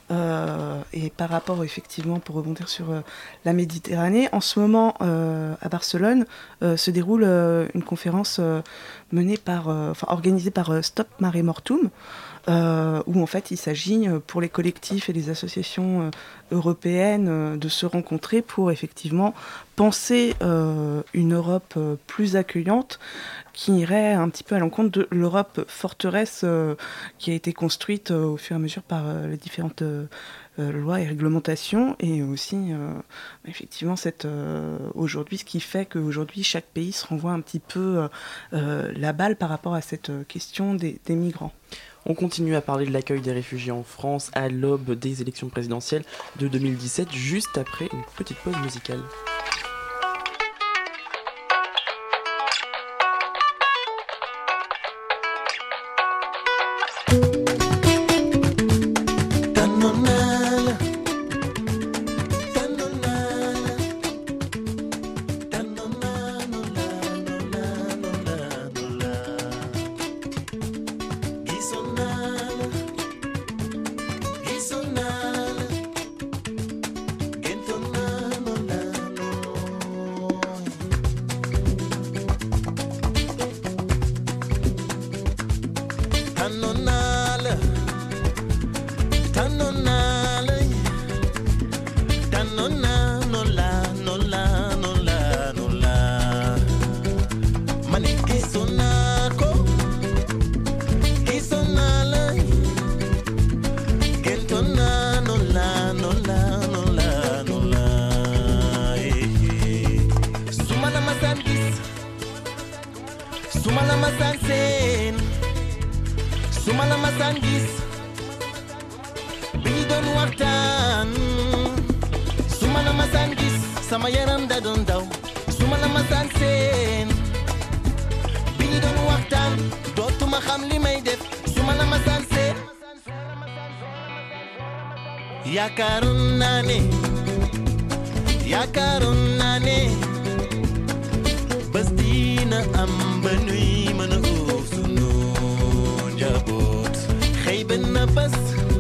euh, et par rapport, effectivement, pour rebondir sur euh, la Méditerranée, en ce moment, euh, à Barcelone, euh, se déroule euh, une conférence euh, menée par, euh, enfin, organisée par euh, Stop Mare Mortum, Euh, où en fait il s'agit pour les collectifs et les associations euh, européennes euh, de se rencontrer pour effectivement penser euh, une Europe euh, plus accueillante qui irait un petit peu à l'encontre de l'Europe forteresse euh, qui a été construite euh, au fur et à mesure par euh, les différentes euh, euh, lois et réglementations, et aussi euh, effectivement cette, euh, aujourd'hui ce qui fait qu'aujourd'hui chaque pays se renvoie un petit peu euh, euh, la balle par rapport à cette question des, des migrants. On continue à parler de l'accueil des réfugiés en France à l'aube des élections présidentielles de deux mille dix-sept, juste après une petite pause musicale. yaakaroon naa ne yaakaaroon naa ne bés dina am ba nuy mën a uuf sunu njaboot xëy benn bés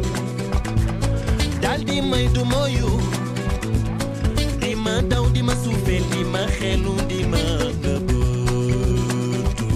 daal di may du mooyu di ma daw di ma suufeel di ma xelu di ma nëbbatu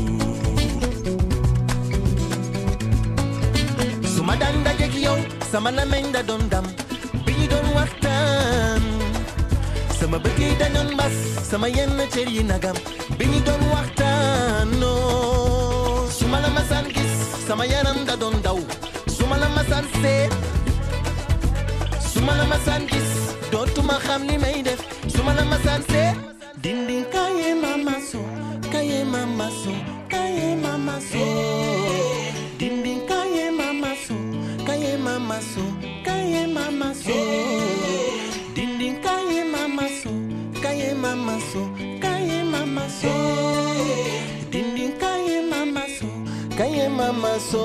su ma daan dajeek yow sama làmmiñ da doon dam bi ñu doon waxtaan sama bët yi dañoon mbas sama yenn cër yi nagam bi ñu doon waxtaan non su ma la masaan gis sama yaram da doon daw su ma la masaan seet su ma la masaan gis dootuma xam li may def su ma la masaan seet dindin kaye mama so kaye mama so kaye mama so dindin kaye mama so kaye mama so kaye mama so dindin kaye mama so kaye mama so kaye mama so dindin kaye mama so kaye mama so.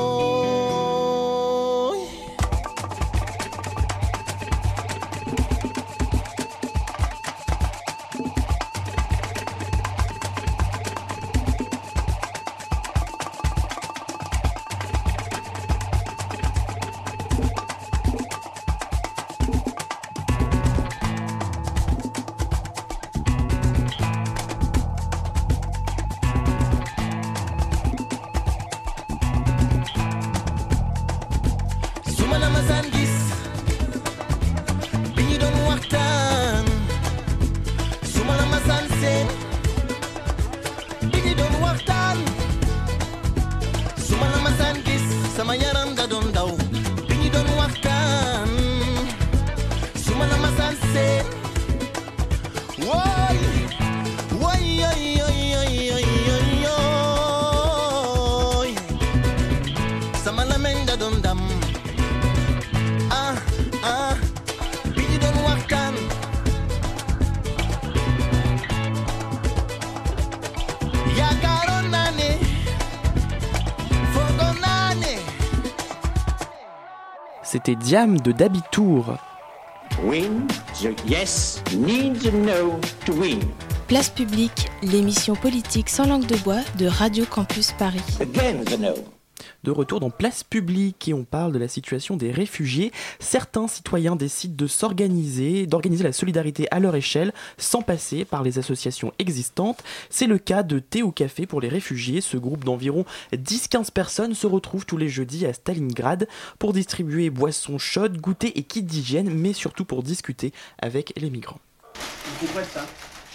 C'était Diam de Dabitour. Win, the yes, need the no to win. Place publique, l'émission politique sans langue de bois de Radio Campus Paris. Again the no. De retour dans Place publique et on parle de la situation des réfugiés. Certains citoyens décident de s'organiser, d'organiser la solidarité à leur échelle sans passer par les associations existantes. C'est le cas de Thé ou Café pour les réfugiés. Ce groupe d'environ dix à quinze personnes se retrouve tous les jeudis à Stalingrad pour distribuer boissons chaudes, goûter et kits d'hygiène, mais surtout pour discuter avec les migrants. C'est quoi ça?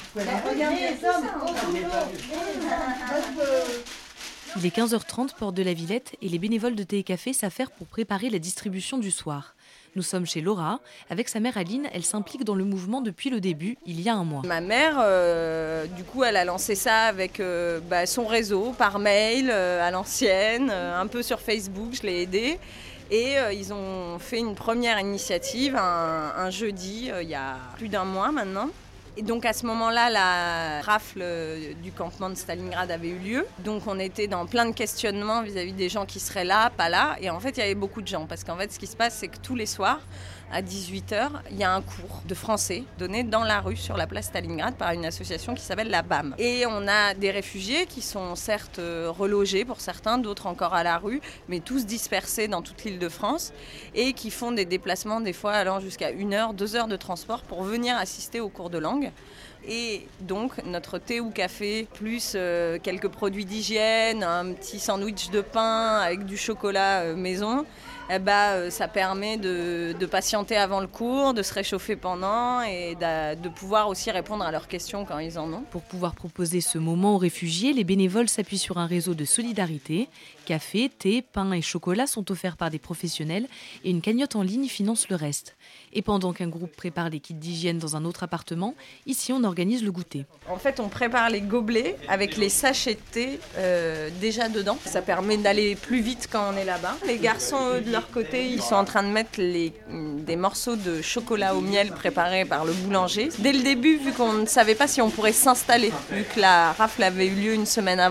Il est quinze heures trente, porte de la Villette, et les bénévoles de Thé et Café s'affairent pour préparer la distribution du soir. Nous sommes chez Laura. Avec sa mère Aline, elle s'implique dans le mouvement depuis le début, il y a un mois. Ma mère, euh, du coup, elle a lancé ça avec euh, bah, son réseau, par mail, euh, à l'ancienne, euh, un peu sur Facebook, je l'ai aidée. Et euh, ils ont fait une première initiative, un, un jeudi, euh, il y a plus d'un mois maintenant. Et donc à ce moment-là, la rafle du campement de Stalingrad avait eu lieu. Donc on était dans plein de questionnements vis-à-vis des gens qui seraient là, pas là. Et en fait, il y avait beaucoup de gens. Parce qu'en fait, ce qui se passe, c'est que tous les soirs, à dix-huit heures, il y a un cours de français donné dans la rue sur la place Stalingrad par une association qui s'appelle la B A M. Et on a des réfugiés qui sont certes relogés pour certains, d'autres encore à la rue, mais tous dispersés dans toute l'île de France et qui font des déplacements des fois allant jusqu'à une heure, deux heures de transport pour venir assister aux cours de langue. Et donc notre thé ou café, plus euh, quelques produits d'hygiène, un petit sandwich de pain avec du chocolat euh, maison, eh ben, euh, ça permet de, de patienter avant le cours, de se réchauffer pendant et de, de pouvoir aussi répondre à leurs questions quand ils en ont. Pour pouvoir proposer ce moment aux réfugiés, les bénévoles s'appuient sur un réseau de solidarité. Café, thé, pain et chocolat sont offerts par des professionnels et une cagnotte en ligne finance le reste. Et pendant qu'un groupe prépare les kits d'hygiène dans un autre appartement, ici on organise le goûter. En fait, on prépare les gobelets avec les sachets de thé euh, déjà dedans. Ça permet d'aller plus vite quand on est là-bas. Les garçons, eux, de leur côté, ils sont en train de mettre les, des morceaux de chocolat au miel préparés par le boulanger. Dès le début, vu qu'on ne savait pas si on pourrait s'installer, vu que la rafle avait eu lieu une semaine avant,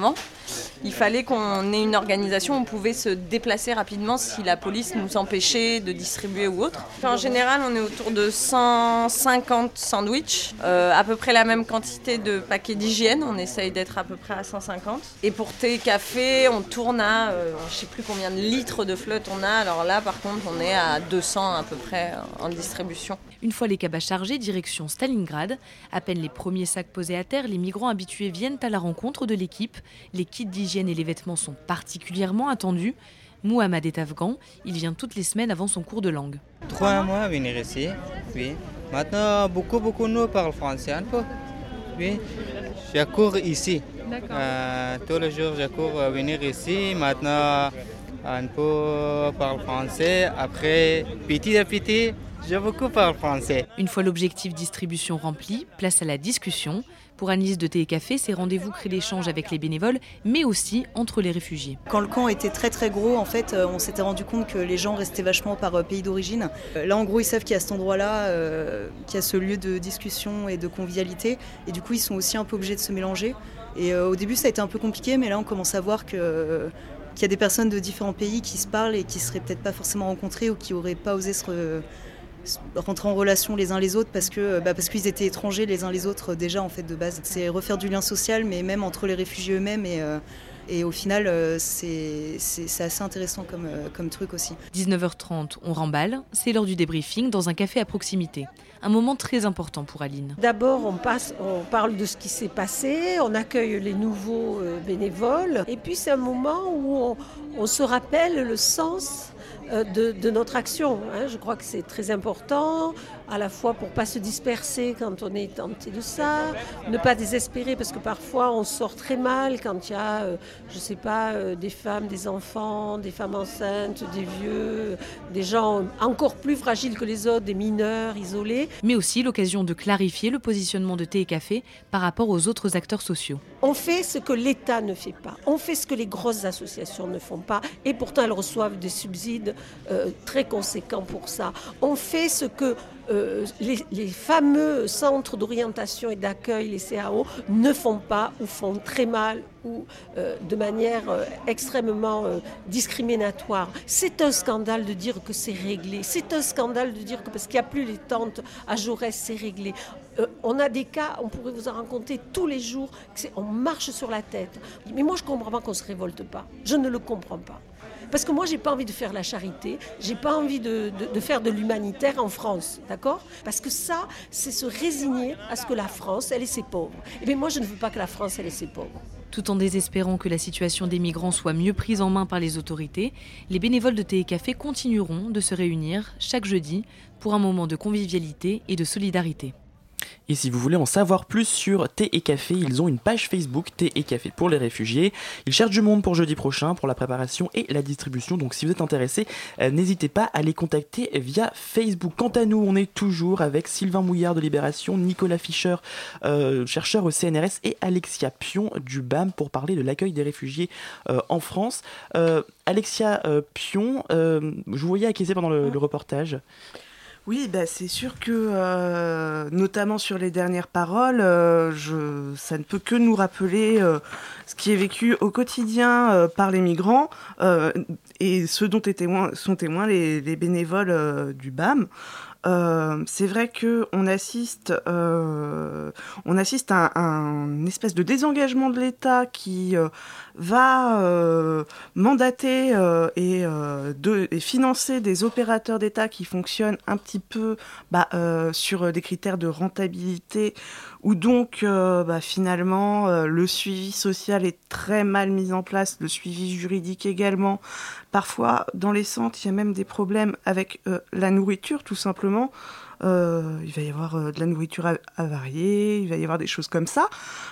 il fallait qu'on ait une organisation où on pouvait se déplacer rapidement si la police nous empêchait de distribuer ou autre. En général, on est autour de cent cinquante sandwichs, euh, à peu près la même quantité de paquets d'hygiène, on essaye d'être à peu près à cent cinquante. Et pour thé et café, on tourne à, euh, je ne sais plus combien de litres de flotte on a, alors là par contre on est à deux cents à peu près en distribution. Une fois les cabas chargés, direction Stalingrad. À peine les premiers sacs posés à terre, les migrants habitués viennent à la rencontre de l'équipe. Les kits d'hygiène et les vêtements sont particulièrement attendus. Mohamed est afghan, il vient toutes les semaines avant son cours de langue. Trois mois à venir ici, oui. Maintenant, beaucoup, beaucoup de nous parlent français un peu. Oui, je cours ici. Euh, tous les jours, je cours à venir ici. Maintenant, un peu parle français. Après, petit à petit, je beaucoup parle français. Une fois l'objectif distribution rempli, place à la discussion. Pour Annelise de Thé et Café, ces rendez-vous créent l'échange avec les bénévoles, mais aussi entre les réfugiés. Quand le camp était très très gros, en fait, on s'était rendu compte que les gens restaient vachement par pays d'origine. Là, en gros, ils savent qu'il y a cet endroit-là, euh, qu'il y a ce lieu de discussion et de convivialité. Et du coup, ils sont aussi un peu obligés de se mélanger. Et euh, au début, ça a été un peu compliqué, mais là, on commence à voir que... Euh, qu'il y a des personnes de différents pays qui se parlent et qui ne seraient peut-être pas forcément rencontrées ou qui n'auraient pas osé se, re, se rentrer en relation les uns les autres parce, que, bah parce qu'ils étaient étrangers les uns les autres déjà en fait de base. C'est refaire du lien social, mais même entre les réfugiés eux-mêmes et... Euh, Et au final, c'est, c'est, c'est assez intéressant comme, comme truc aussi. dix-neuf heures trente, on remballe. C'est l'heure du débriefing dans un café à proximité. Un moment très important pour Aline. D'abord, on, passe, on parle de ce qui s'est passé, on accueille les nouveaux bénévoles. Et puis, c'est un moment où on, on se rappelle le sens de, de notre action. Hein. Je crois que c'est très important, à la fois pour ne pas se disperser quand on est tenté de ça, ne pas désespérer parce que parfois on sort très mal quand il y a, euh, je ne sais pas, euh, des femmes, des enfants, des femmes enceintes, des vieux, des gens encore plus fragiles que les autres, des mineurs isolés. Mais aussi l'occasion de clarifier le positionnement de Thé et Café par rapport aux autres acteurs sociaux. On fait ce que l'État ne fait pas, on fait ce que les grosses associations ne font pas et pourtant elles reçoivent des subsides euh, très conséquents pour ça. On fait ce que Euh, les, les fameux centres d'orientation et d'accueil, les C A O, ne font pas ou font très mal ou euh, de manière euh, extrêmement euh, discriminatoire. C'est un scandale de dire que c'est réglé. C'est un scandale de dire que parce qu'il n'y a plus les tentes à Jaurès, c'est réglé. Euh, on a des cas, on pourrait vous en raconter tous les jours, que c'est, on marche sur la tête. Mais moi, je ne comprends pas qu'on ne se révolte pas. Je ne le comprends pas. Parce que moi, je n'ai pas envie de faire la charité, je n'ai pas envie de, de, de faire de l'humanitaire en France, d'accord ? Parce que ça, c'est se résigner à ce que la France, elle ait ses pauvres. Et bien moi, je ne veux pas que la France, elle ait ses pauvres. Tout en désespérant que la situation des migrants soit mieux prise en main par les autorités, les bénévoles de Thé et Café continueront de se réunir chaque jeudi pour un moment de convivialité et de solidarité. Et si vous voulez en savoir plus sur Thé et Café, ils ont une page Facebook Thé et Café pour les réfugiés. Ils cherchent du monde pour jeudi prochain pour la préparation et la distribution. Donc si vous êtes intéressé, euh, n'hésitez pas à les contacter via Facebook. Quant à nous, on est toujours avec Sylvain Mouillard de Libération, Nicolas Fischer, euh, chercheur au C N R S, et Alexia Pion du B A M pour parler de l'accueil des réfugiés euh, en France. Euh, Alexia euh, Pion, euh, je vous voyais acquiescer pendant le, le reportage. Oui, bah c'est sûr que, euh, notamment sur les dernières paroles, euh, je, ça ne peut que nous rappeler euh, ce qui est vécu au quotidien euh, par les migrants euh, et ce dont est témoin, sont témoins les, les bénévoles euh, du B A M. Euh, c'est vrai qu'on assiste, euh, on assiste à un, un espèce de désengagement de l'État qui euh, va euh, mandater euh, et, euh, de, et financer des opérateurs d'État qui fonctionnent un petit peu bah, euh, sur des critères de rentabilité où donc euh, bah, finalement euh, le suivi social est très mal mis en place, le suivi juridique également. Parfois, dans les centres, il y a même des problèmes avec euh, la nourriture, tout simplement. Euh, il va y avoir euh, de la nourriture avariée, il va y avoir des choses comme ça.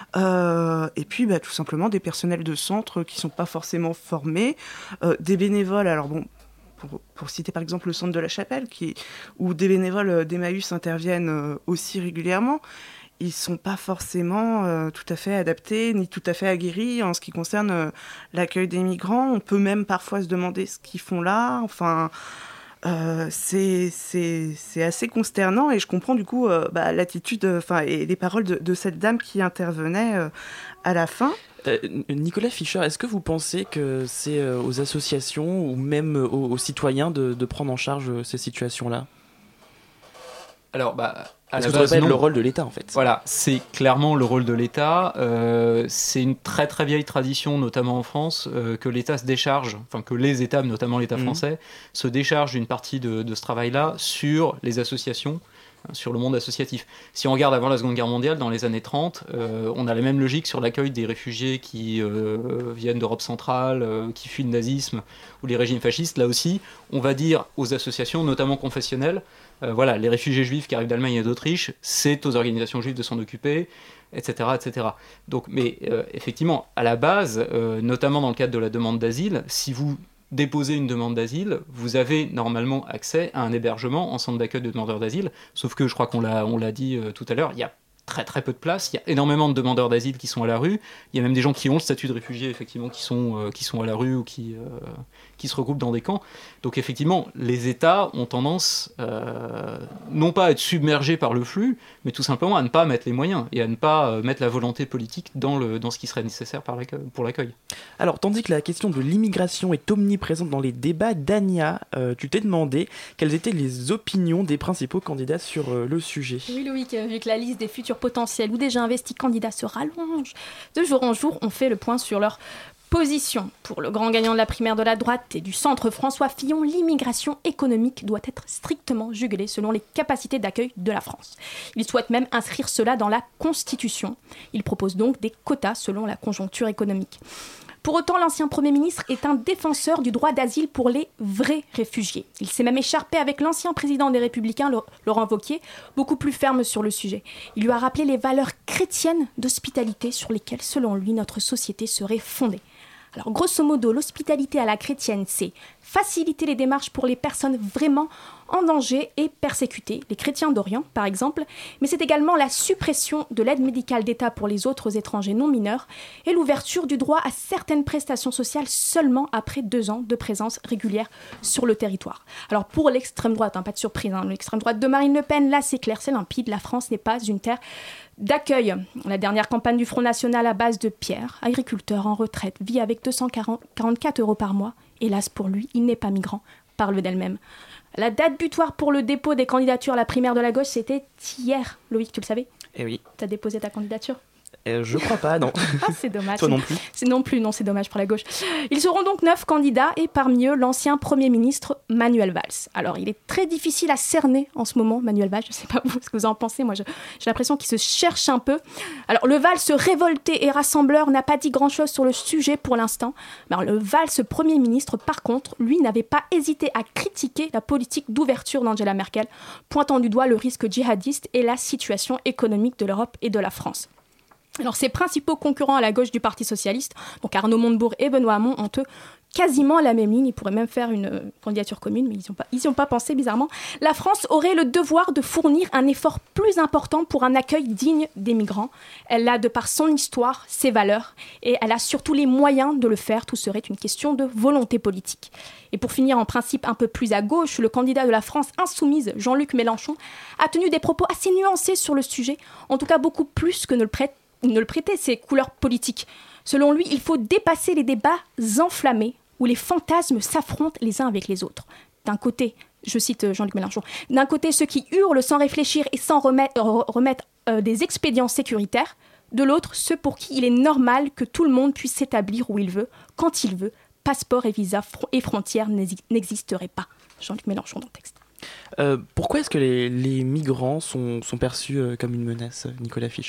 Euh, et puis, bah, tout simplement, des personnels de centre qui ne sont pas forcément formés, euh, des bénévoles. Alors bon, pour, pour citer par exemple le centre de la Chapelle, qui, où des bénévoles d'Emmaüs interviennent euh, aussi régulièrement. Ils ne sont pas forcément euh, tout à fait adaptés, ni tout à fait aguerris en ce qui concerne euh, l'accueil des migrants. On peut même parfois se demander ce qu'ils font là. Enfin, euh, c'est, c'est, c'est assez consternant et je comprends du coup euh, bah, l'attitude enfin, et les paroles de, de cette dame qui intervenait euh, à la fin. Euh, Nicolas Fischer, est-ce que vous pensez que c'est euh, aux associations ou même aux, aux citoyens de, de prendre en charge euh, ces situations-là? Alors, bah, à Est-ce la que base, ça s'appelle non. le rôle de l'État, en fait? Voilà, c'est clairement le rôle de l'État. Euh, c'est une très très vieille tradition, notamment en France, euh, que l'État se décharge, enfin que les États, notamment l'État Mhm. français, se déchargent d'une partie de, de ce travail-là sur les associations, hein, sur le monde associatif. Si on regarde avant la Seconde Guerre mondiale, dans les années trente, euh, on a la même logique sur l'accueil des réfugiés qui euh, viennent d'Europe centrale, euh, qui fuient le nazisme ou les régimes fascistes. Là aussi, on va dire aux associations, notamment confessionnelles, Euh, voilà, les réfugiés juifs qui arrivent d'Allemagne et d'Autriche, c'est aux organisations juives de s'en occuper, et cetera, et cetera. Donc, mais euh, effectivement, à la base, euh, notamment dans le cadre de la demande d'asile, si vous déposez une demande d'asile, vous avez normalement accès à un hébergement en centre d'accueil de demandeurs d'asile, sauf que je crois qu'on l'a, on l'a dit euh, tout à l'heure, il y a très très peu de place, il y a énormément de demandeurs d'asile qui sont à la rue, il y a même des gens qui ont le statut de réfugié effectivement qui sont, euh, qui sont à la rue ou qui, euh, qui se regroupent dans des camps. Donc effectivement, les États ont tendance euh, non pas à être submergés par le flux, mais tout simplement à ne pas mettre les moyens et à ne pas euh, mettre la volonté politique dans, le, dans ce qui serait nécessaire par l'accueil, pour l'accueil. Alors, tandis que la question de l'immigration est omniprésente dans les débats, Dania, euh, tu t'es demandé quelles étaient les opinions des principaux candidats sur euh, le sujet. Oui, Loïc, vu que la liste des futurs potentiels ou déjà investis candidats se rallonge de jour en jour, on fait le point sur leur position. Pour le grand gagnant de la primaire de la droite et du centre, François Fillon, l'immigration économique doit être strictement jugulée selon les capacités d'accueil de la France. Il souhaite même inscrire cela dans la Constitution. Il propose donc des quotas selon la conjoncture économique. Pour autant, l'ancien Premier ministre est un défenseur du droit d'asile pour les vrais réfugiés. Il s'est même écharpé avec l'ancien président des Républicains, Laurent Wauquiez, beaucoup plus ferme sur le sujet. Il lui a rappelé les valeurs chrétiennes d'hospitalité sur lesquelles, selon lui, notre société serait fondée. Alors, grosso modo, l'hospitalité à la chrétienne, c'est faciliter les démarches pour les personnes vraiment en danger et persécutées, les chrétiens d'Orient par exemple, mais c'est également la suppression de l'aide médicale d'État pour les autres étrangers non mineurs et l'ouverture du droit à certaines prestations sociales seulement après deux ans de présence régulière sur le territoire. Alors pour l'extrême droite, hein, pas de surprise, hein, l'extrême droite de Marine Le Pen, là c'est clair, c'est limpide, la France n'est pas une terre d'accueil. La dernière campagne du Front National à base de Pierre, agriculteur en retraite, vit avec deux cent quarante-quatre euros par mois. Hélas pour lui, il n'est pas migrant, parle d'elle-même. La date butoir pour le dépôt des candidatures à la primaire de la gauche, c'était hier. Loïc, tu le savais ? Eh oui. T'as déposé ta candidature ? Euh, je crois pas, non. Ah, c'est dommage. Toi non plus. C'est non plus, non, c'est dommage pour la gauche. Ils seront donc neuf candidats et parmi eux, l'ancien Premier ministre Manuel Valls. Alors, il est très difficile à cerner en ce moment, Manuel Valls. Je ne sais pas vous, ce que vous en pensez. Moi, je, j'ai l'impression qu'il se cherche un peu. Alors, le Valls révolté et rassembleur n'a pas dit grand-chose sur le sujet pour l'instant. Alors, le Valls Premier ministre, par contre, lui, n'avait pas hésité à critiquer la politique d'ouverture d'Angela Merkel, pointant du doigt le risque djihadiste et la situation économique de l'Europe et de la France. Alors, ses principaux concurrents à la gauche du Parti socialiste, donc Arnaud Montebourg et Benoît Hamon, ont eux quasiment la même ligne. Ils pourraient même faire une euh, candidature commune, mais ils n'y ont pas, ils y ont pas pensé bizarrement. La France aurait le devoir de fournir un effort plus important pour un accueil digne des migrants. Elle l'a de par son histoire, ses valeurs, et elle a surtout les moyens de le faire. Tout serait une question de volonté politique. Et pour finir en principe un peu plus à gauche, le candidat de la France insoumise, Jean-Luc Mélenchon, a tenu des propos assez nuancés sur le sujet, en tout cas beaucoup plus que ne le prête ne le prêter ses couleurs politiques. Selon lui, il faut dépasser les débats enflammés où les fantasmes s'affrontent les uns avec les autres. D'un côté, je cite Jean-Luc Mélenchon, d'un côté ceux qui hurlent sans réfléchir et sans remettre, remettre euh, des expédients sécuritaires, de l'autre ceux pour qui il est normal que tout le monde puisse s'établir où il veut, quand il veut. Passeport et visa fr- et frontières n'existeraient pas. Jean-Luc Mélenchon dans le texte. Euh, pourquoi est-ce que les, les migrants sont, sont perçus euh, comme une menace, Nicolas Fischer ?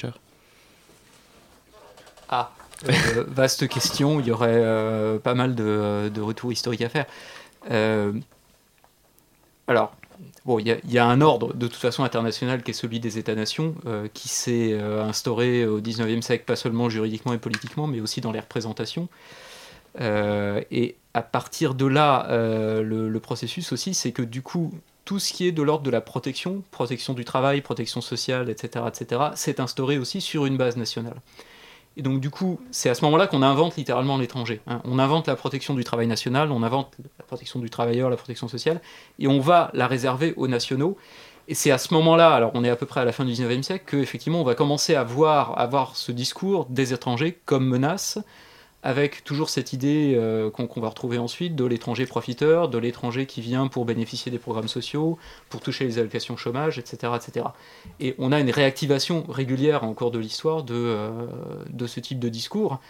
Ah, euh, vaste question, il y aurait euh, pas mal de, de retours historiques à faire. Euh, alors, bon, il y, y a un ordre de toute façon international qui est celui des États-nations, euh, qui s'est euh, instauré au dix-neuvième siècle, pas seulement juridiquement et politiquement, mais aussi dans les représentations. Euh, et à partir de là, euh, le, le processus aussi, c'est que du coup, tout ce qui est de l'ordre de la protection, protection du travail, protection sociale, et cetera, et cetera, s'est instauré aussi sur une base nationale. Et donc du coup, c'est à ce moment-là qu'on invente littéralement l'étranger. Hein. On invente la protection du travail national, on invente la protection du travailleur, la protection sociale, et on va la réserver aux nationaux. Et c'est à ce moment-là, alors on est à peu près à la fin du dix-neuvième siècle, qu'effectivement on va commencer à voir, à voir ce discours des étrangers comme menace, avec toujours cette idée euh, qu'on, qu'on va retrouver ensuite de l'étranger profiteur, de l'étranger qui vient pour bénéficier des programmes sociaux, pour toucher les allocations chômage, et cetera, et cetera. Et on a une réactivation régulière en cours de l'histoire de, euh, de ce type de discours.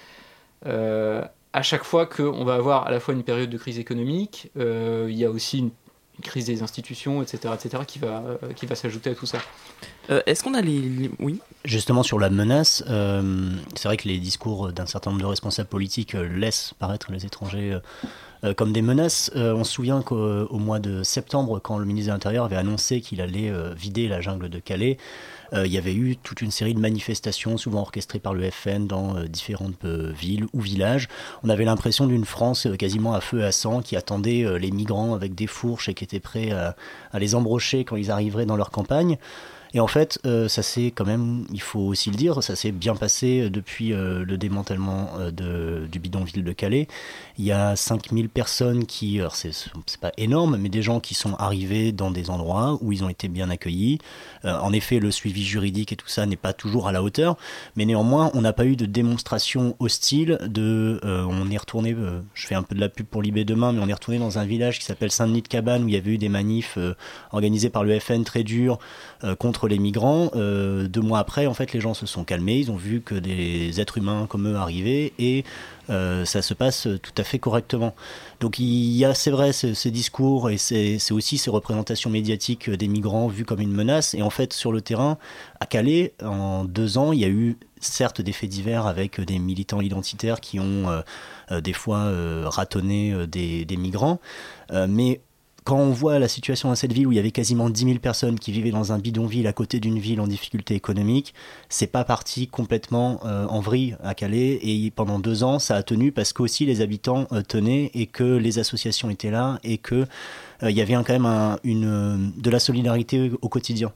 Euh, à chaque fois qu'on va avoir à la fois une période de crise économique, euh, il y a aussi une une crise des institutions, et cetera, et cetera, qui va, euh, qui va s'ajouter à tout ça. Euh, est-ce qu'on a les... les... Oui. Justement, sur la menace, euh, c'est vrai que les discours d'un certain nombre de responsables politiques euh, laissent paraître les étrangers euh, euh, comme des menaces. Euh, on se souvient qu'au au mois de septembre, quand le ministre de l'Intérieur avait annoncé qu'il allait euh, vider la jungle de Calais, Euh, il y avait eu toute une série de manifestations, souvent orchestrées par le F N dans euh, différentes euh, villes ou villages. On avait l'impression d'une France euh, quasiment à feu et à sang qui attendait euh, les migrants avec des fourches et qui était prêt à, à les embrocher quand ils arriveraient dans leur campagne. Et en fait, euh, ça s'est quand même, il faut aussi le dire, ça s'est bien passé depuis euh, le démantèlement euh, de, du bidonville de Calais. Il y a cinq mille personnes qui, alors c'est, c'est pas énorme, mais des gens qui sont arrivés dans des endroits où ils ont été bien accueillis. Euh, en effet, le suivi juridique et tout ça n'est pas toujours à la hauteur, mais néanmoins, on n'a pas eu de démonstration hostile. De, euh, on est retourné, euh, je fais un peu de la pub pour Libé demain, mais on est retourné dans un village qui s'appelle Saint-Denis-de-Cabane où il y avait eu des manifs euh, organisés par le F N très durs euh, contre les migrants. Euh, deux mois après, en fait, les gens se sont calmés, ils ont vu que des êtres humains comme eux arrivaient et euh, ça se passe tout à fait correctement. Donc il y a, c'est vrai, ce, ces discours et c'est, c'est aussi ces représentations médiatiques des migrants vues comme une menace. Et en fait, sur le terrain, à Calais, en deux ans, il y a eu certes des faits divers avec des militants identitaires qui ont euh, euh, des fois euh, ratonné euh, des, des migrants, euh, mais quand on voit la situation dans cette ville où il y avait quasiment dix mille personnes qui vivaient dans un bidonville à côté d'une ville en difficulté économique, c'est pas parti complètement euh, en vrille à Calais et pendant deux ans ça a tenu parce qu'aussi les habitants euh, tenaient et que les associations étaient là et que euh, il y avait un, quand même un, une, de la solidarité au quotidien.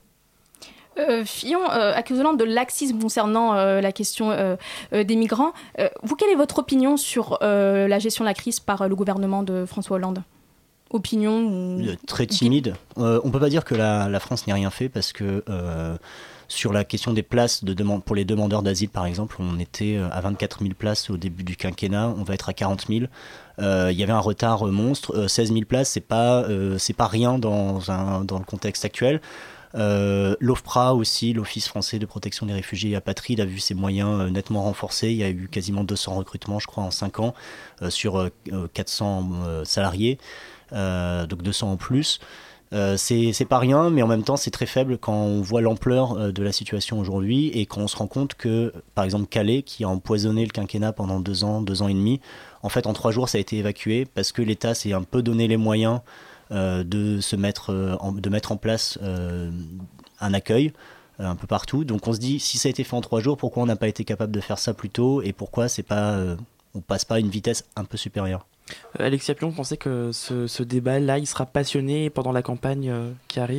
Euh, Fillon, euh, accusant de laxisme concernant euh, la question euh, euh, des migrants, euh, vous, quelle est votre opinion sur euh, la gestion de la crise par euh, le gouvernement de François Hollande ? Opinion ou... Très timide. Euh, on ne peut pas dire que la, la France n'ait rien fait parce que euh, sur la question des places de demande, pour les demandeurs d'asile par exemple, on était à vingt-quatre mille places au début du quinquennat, on va être à quarante mille. Euh, il y avait un retard monstre. Euh, seize mille places, c'est pas, euh, c'est pas rien dans, un, dans le contexte actuel. Euh, L'OFPRA aussi, l'Office français de protection des réfugiés et apatrides, a vu ses moyens euh, nettement renforcés. Il y a eu quasiment deux cents recrutements, je crois, en cinq ans, euh, sur euh, quatre cents euh, salariés. Euh, donc deux cents en plus. Euh, c'est, c'est pas rien, mais en même temps c'est très faible quand on voit l'ampleur euh, de la situation aujourd'hui et quand on se rend compte que, par exemple, Calais, qui a empoisonné le quinquennat pendant deux ans, deux ans et demi, en fait en trois jours ça a été évacué parce que l'État s'est un peu donné les moyens euh, de se mettre, euh, en, de mettre en place euh, un accueil euh, un peu partout. Donc on se dit, si ça a été fait en trois jours, pourquoi on n'a pas été capable de faire ça plus tôt et pourquoi c'est pas, euh, on passe pas à une vitesse un peu supérieure. Euh, Alexia Pion, vous pensez que ce, ce débat-là, il sera passionné pendant la campagne euh, qui arrive ?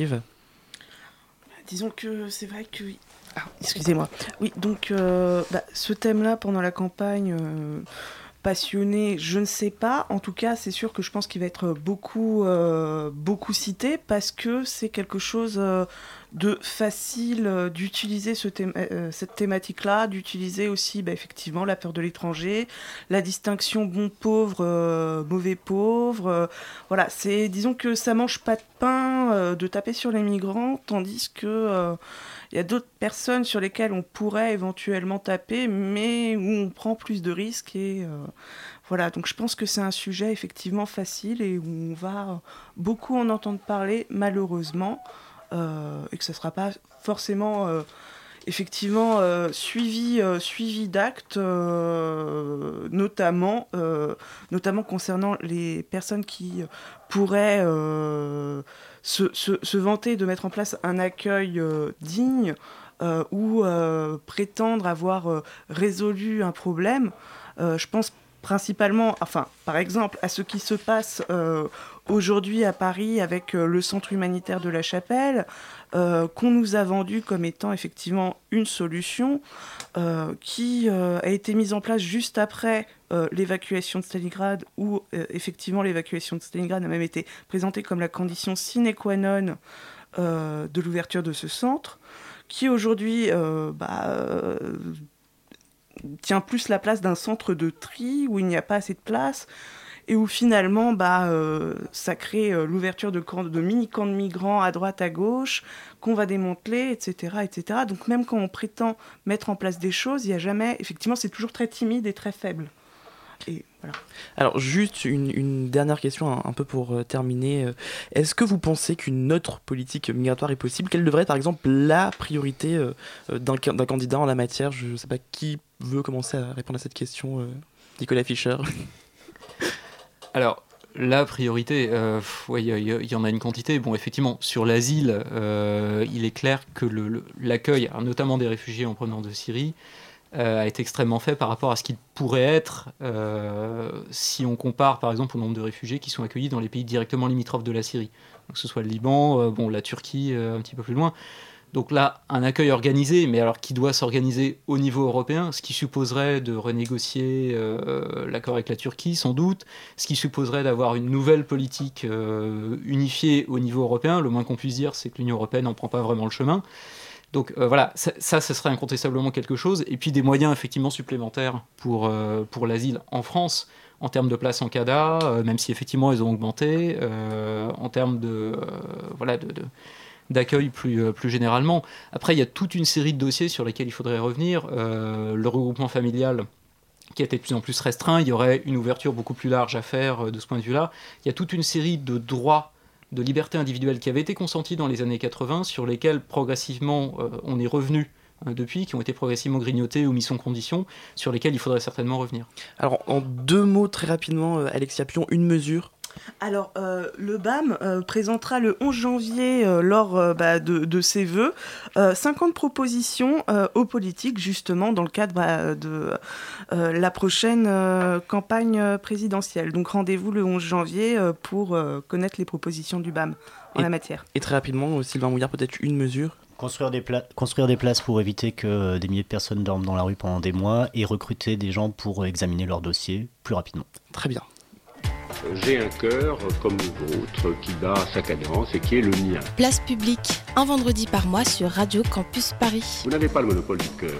Disons que c'est vrai que... Ah, excusez-moi. Oui, donc euh, bah, ce thème-là, pendant la campagne, euh, passionné, je ne sais pas. En tout cas, c'est sûr que je pense qu'il va être beaucoup, euh, beaucoup cité parce que c'est quelque chose... Euh, de facile euh, d'utiliser ce thé- euh, cette thématique-là, d'utiliser aussi bah, effectivement la peur de l'étranger, la distinction bon-pauvre, euh, mauvais-pauvre. Euh, voilà, c'est, disons que ça mange pas de pain euh, de taper sur les migrants, tandis que euh, y a d'autres personnes sur lesquelles on pourrait éventuellement taper, mais où on prend plus de risques. Et euh, voilà, donc je pense que c'est un sujet effectivement facile et où on va beaucoup en entendre parler, malheureusement. Euh, et que ça ne sera pas forcément euh, effectivement euh, suivi, euh, suivi d'actes, euh, notamment, euh, notamment concernant les personnes qui pourraient euh, se, se, se vanter de mettre en place un accueil euh, digne euh, ou euh, prétendre avoir euh, résolu un problème. Euh, je pense principalement, enfin, par exemple, à ce qui se passe euh, aujourd'hui à Paris avec euh, le centre humanitaire de la Chapelle, euh, qu'on nous a vendu comme étant effectivement une solution euh, qui euh, a été mise en place juste après euh, l'évacuation de Stalingrad, où euh, effectivement l'évacuation de Stalingrad a même été présentée comme la condition sine qua non euh, de l'ouverture de ce centre, qui aujourd'hui euh, bah, euh, tient plus la place d'un centre de tri où il n'y a pas assez de place et où finalement bah, euh, ça crée euh, l'ouverture de, camps, de mini-camps de migrants à droite, à gauche, qu'on va démanteler, et cetera, et cetera. Donc même quand on prétend mettre en place des choses, il n'y a jamais... Effectivement, c'est toujours très timide et très faible. Et voilà. Alors juste une, une dernière question un, un peu pour euh, terminer. Est-ce que vous pensez qu'une autre politique migratoire est possible? Quelle devrait être par exemple la priorité euh, d'un, d'un candidat en la matière? Je ne sais pas qui veut commencer à répondre à cette question. euh, Nicolas Fischer. Alors, la priorité, euh, ouais, il y, y, y en a une quantité. Bon, effectivement, sur l'asile, euh, il est clair que le, le, l'accueil, notamment des réfugiés en provenance de Syrie, euh, a été extrêmement fait par rapport à ce qu'il pourrait être euh, si on compare, par exemple, au nombre de réfugiés qui sont accueillis dans les pays directement limitrophes de la Syrie. Donc, que ce soit le Liban, euh, bon, la Turquie, euh, un petit peu plus loin. Donc là, un accueil organisé, mais alors qui doit s'organiser au niveau européen, ce qui supposerait de renégocier euh, l'accord avec la Turquie, sans doute, ce qui supposerait d'avoir une nouvelle politique euh, unifiée au niveau européen. Le moins qu'on puisse dire, c'est que l'Union européenne n'en prend pas vraiment le chemin. Donc euh, voilà, ça, ça, ça serait incontestablement quelque chose. Et puis des moyens effectivement supplémentaires pour, euh, pour l'asile en France, en termes de places en C A D A, euh, même si effectivement elles ont augmenté, euh, en termes de... Euh, voilà, de, de d'accueil plus, euh, plus généralement. Après, il y a toute une série de dossiers sur lesquels il faudrait revenir. Euh, le regroupement familial qui a été de plus en plus restreint, il y aurait une ouverture beaucoup plus large à faire euh, de ce point de vue-là. Il y a toute une série de droits de liberté individuelle qui avaient été consentis dans les années quatre-vingts, sur lesquels progressivement euh, on est revenu euh, depuis, qui ont été progressivement grignotés ou mis en condition, sur lesquels il faudrait certainement revenir. Alors, en deux mots, très rapidement, euh, Alexia Pion, une mesure. Alors, euh, le B A M euh, présentera le onze janvier, euh, lors euh, bah, de, de ses vœux, euh, cinquante propositions euh, aux politiques, justement, dans le cadre bah, de euh, la prochaine euh, campagne présidentielle. Donc, rendez-vous le onze janvier euh, pour euh, connaître les propositions du B A M en et, la matière. Et très rapidement, Sylvain Mouillard, peut-être une mesure? Construire des, pla- construire des places pour éviter que euh, des milliers de personnes dorment dans la rue pendant des mois et recruter des gens pour examiner leurs dossiers plus rapidement. Très bien. J'ai un cœur comme le vôtre qui bat sa cadence et qui est le mien. Place publique, un vendredi par mois sur Radio Campus Paris. Vous n'avez pas le monopole du cœur.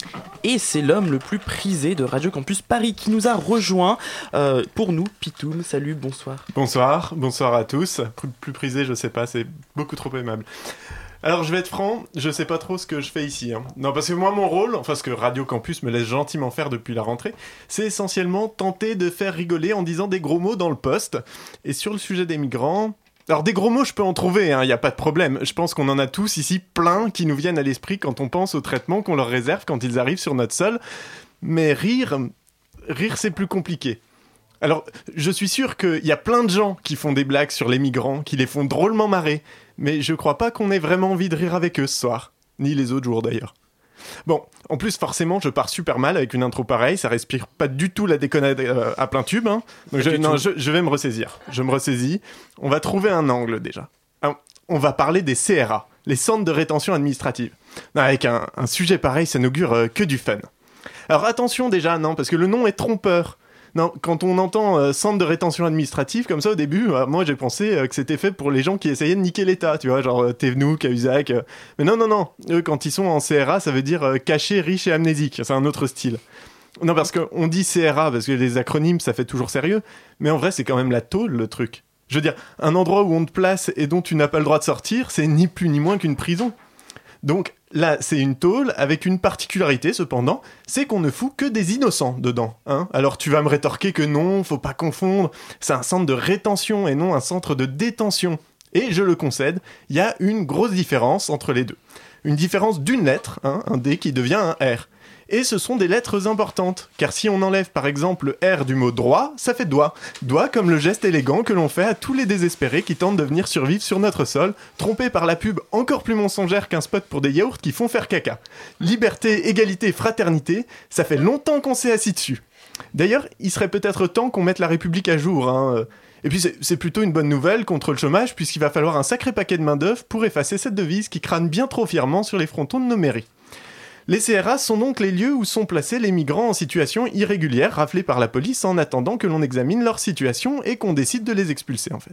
Et c'est l'homme le plus prisé de Radio Campus Paris qui nous a rejoint euh, pour nous. Pitoum, salut, bonsoir. Bonsoir, bonsoir à tous. Plus prisé, je sais pas, c'est beaucoup trop aimable. Alors, je vais être franc, je sais pas trop ce que je fais ici. Hein. Non, parce que moi, mon rôle, enfin, ce que Radio Campus me laisse gentiment faire depuis la rentrée, c'est essentiellement tenter de faire rigoler en disant des gros mots dans le poste. Et sur le sujet des migrants... Alors, des gros mots, je peux en trouver, il hein, n'y a pas de problème. Je pense qu'on en a tous ici plein qui nous viennent à l'esprit quand on pense au traitement qu'on leur réserve quand ils arrivent sur notre sol. Mais rire, rire, c'est plus compliqué. Alors, je suis sûr qu'il y a plein de gens qui font des blagues sur les migrants, qui les font drôlement marrer, mais je crois pas qu'on ait vraiment envie de rire avec eux ce soir. Ni les autres jours d'ailleurs. Bon, en plus forcément je pars super mal avec une intro pareille, ça respire pas du tout la déconnade euh, à plein tube, hein. Donc je, non, je, je vais me ressaidir, je me ressaisis. On va trouver un angle déjà. Alors, on va parler des C R A, les centres de rétention administrative. Non, avec un, un sujet pareil, ça n'augure euh, que du fun. Alors attention déjà, non, parce que le nom est trompeur. Non, quand on entend euh, centre de rétention administrative, comme ça au début, euh, moi j'ai pensé euh, que c'était fait pour les gens qui essayaient de niquer l'État, tu vois, genre euh, Thévenoud, Cahuzac. Euh. Mais non, non, non, eux quand ils sont en C R A, ça veut dire euh, caché, riche et amnésique, c'est un autre style. Non, parce qu'on dit C R A, parce que les acronymes, ça fait toujours sérieux, mais en vrai, c'est quand même la tôle, le truc. Je veux dire, un endroit où on te place et dont tu n'as pas le droit de sortir, c'est ni plus ni moins qu'une prison. Donc là, c'est une tôle avec une particularité cependant, c'est qu'on ne fout que des innocents dedans. Hein. Alors tu vas me rétorquer que non, faut pas confondre, c'est un centre de rétention et non un centre de détention. Et je le concède, il y a une grosse différence entre les deux. Une différence d'une lettre, hein, un D qui devient un R. Et ce sont des lettres importantes, car si on enlève par exemple le R du mot droit, ça fait doigt. Doigt comme le geste élégant que l'on fait à tous les désespérés qui tentent de venir survivre sur notre sol, trompés par la pub encore plus mensongère qu'un spot pour des yaourts qui font faire caca. Liberté, égalité, fraternité, ça fait longtemps qu'on s'est assis dessus. D'ailleurs, il serait peut-être temps qu'on mette la République à jour, hein. Et puis c'est, c'est plutôt une bonne nouvelle contre le chômage, puisqu'il va falloir un sacré paquet de main-d'œuvre pour effacer cette devise qui crâne bien trop fièrement sur les frontons de nos mairies. Les C R A sont donc les lieux où sont placés les migrants en situation irrégulière raflés par la police en attendant que l'on examine leur situation et qu'on décide de les expulser en fait.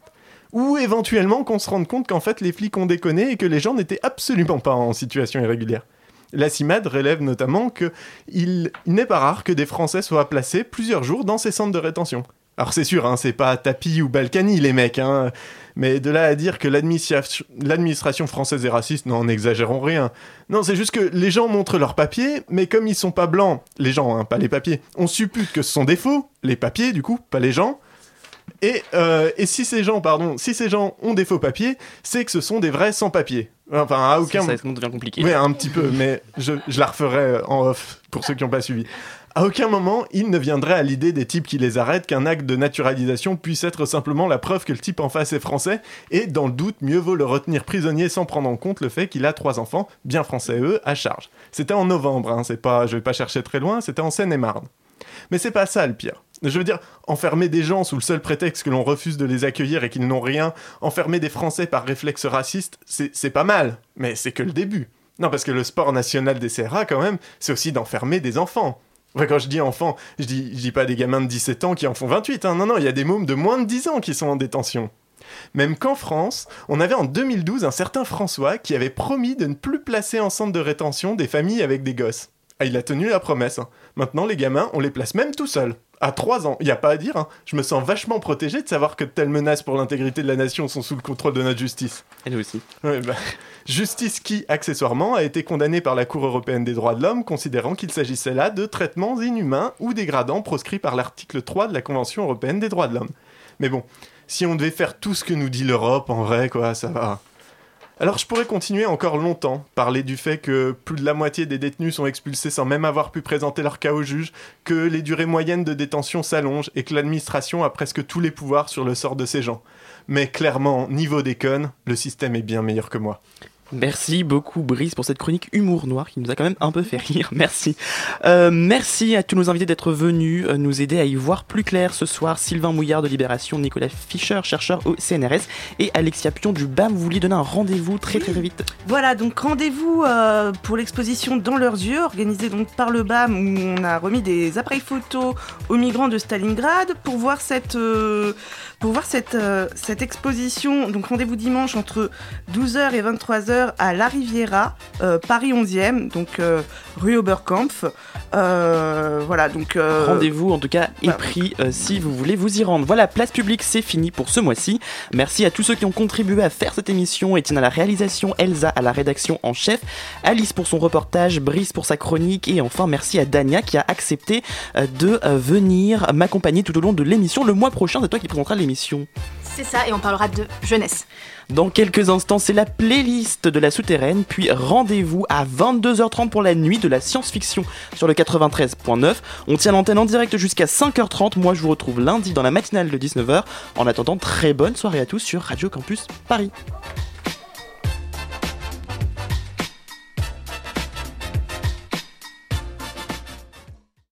Ou éventuellement qu'on se rende compte qu'en fait les flics ont déconné et que les gens n'étaient absolument pas en situation irrégulière. La CIMAD relève notamment qu'il il n'est pas rare que des Français soient placés plusieurs jours dans ces centres de rétention. Alors c'est sûr, hein, c'est pas Tapi ou Balkany les mecs, hein, mais de là à dire que l'administration, l'administration française est raciste, non, n'exagérons rien. Non, c'est juste que les gens montrent leurs papiers, mais comme ils sont pas blancs, les gens, hein, pas les papiers, on suppute que ce sont des faux, les papiers du coup, pas les gens. Et, euh, et si ces gens, pardon, si ces gens ont des faux papiers, c'est que ce sont des vrais sans-papiers. Enfin, à aucun moment. Ça, ça devient compliqué. Oui, un petit peu, mais je, je la referai en off pour ceux qui n'ont pas suivi. À aucun moment, il ne viendrait à l'idée des types qui les arrêtent qu'un acte de naturalisation puisse être simplement la preuve que le type en face est français, et dans le doute, mieux vaut le retenir prisonnier sans prendre en compte le fait qu'il a trois enfants, bien français eux, à charge. C'était en novembre, hein, c'est pas, je vais pas chercher très loin, c'était en Seine-et-Marne. Mais c'est pas ça le pire. Je veux dire, enfermer des gens sous le seul prétexte que l'on refuse de les accueillir et qu'ils n'ont rien, enfermer des Français par réflexe raciste, c'est, c'est pas mal, mais c'est que le début. Non, parce que le sport national des C R A, quand même, c'est aussi d'enfermer des enfants. Enfin, quand je dis enfants, je dis, je dis pas des gamins de dix-sept ans qui en font vingt-huit, hein. Non, non, il y a des mômes de moins de dix ans qui sont en détention. Même qu'en France, on avait en deux mille douze un certain François qui avait promis de ne plus placer en centre de rétention des familles avec des gosses. Ah, il a tenu la promesse. Hein. Maintenant, les gamins, on les place même tout seuls. À trois ans, il n'y a pas à dire, hein. Je me sens vachement protégé de savoir que de telles menaces pour l'intégrité de la nation sont sous le contrôle de notre justice. Et nous aussi. Ouais, bah, justice qui, accessoirement, a été condamnée par la Cour européenne des droits de l'homme, considérant qu'il s'agissait là de traitements inhumains ou dégradants proscrits par l'article trois de la Convention européenne des droits de l'homme. Mais bon, si on devait faire tout ce que nous dit l'Europe, en vrai, quoi, ça va... Alors je pourrais continuer encore longtemps, parler du fait que plus de la moitié des détenus sont expulsés sans même avoir pu présenter leur cas au juge, que les durées moyennes de détention s'allongent et que l'administration a presque tous les pouvoirs sur le sort de ces gens. Mais clairement, niveau déconne, le système est bien meilleur que moi. Merci beaucoup Brice pour cette chronique humour noir qui nous a quand même un peu fait rire, merci. Euh, merci à tous nos invités d'être venus euh, nous aider à y voir plus clair ce soir. Sylvain Mouillard de Libération, Nicolas Fischer, chercheur au C N R S, et Alexia Pion du B A M. Vous vouliez donner un rendez-vous très très très vite. Voilà, donc rendez-vous euh, pour l'exposition Dans leurs yeux, organisée donc par le B A M, où on a remis des appareils photos aux migrants de Stalingrad pour voir cette, euh, pour voir cette, euh, cette exposition. Donc rendez-vous dimanche entre douze heures et vingt-trois heures à La Riviera, euh, Paris onzième, donc euh, rue Oberkampf. Euh, voilà, donc... Euh, Rendez-vous en tout cas est pris euh, si vous voulez vous y rendre. Voilà, Place Publique, c'est fini pour ce mois-ci. Merci à tous ceux qui ont contribué à faire cette émission. Étienne à la réalisation, Elsa à la rédaction en chef, Alice pour son reportage, Brice pour sa chronique, et enfin merci à Dania qui a accepté euh, de euh, venir m'accompagner tout au long de l'émission. Le mois prochain, c'est toi qui présenteras l'émission. C'est ça, et on parlera de jeunesse. Dans quelques instants, c'est la playlist de La Souterraine, puis rendez-vous à vingt-deux heures trente pour la nuit de la science-fiction sur le quatre-vingt-treize neuf. On tient l'antenne en direct jusqu'à cinq heures trente. Moi, je vous retrouve lundi dans la matinale de dix-neuf heures. En attendant, très bonne soirée à tous sur Radio Campus Paris.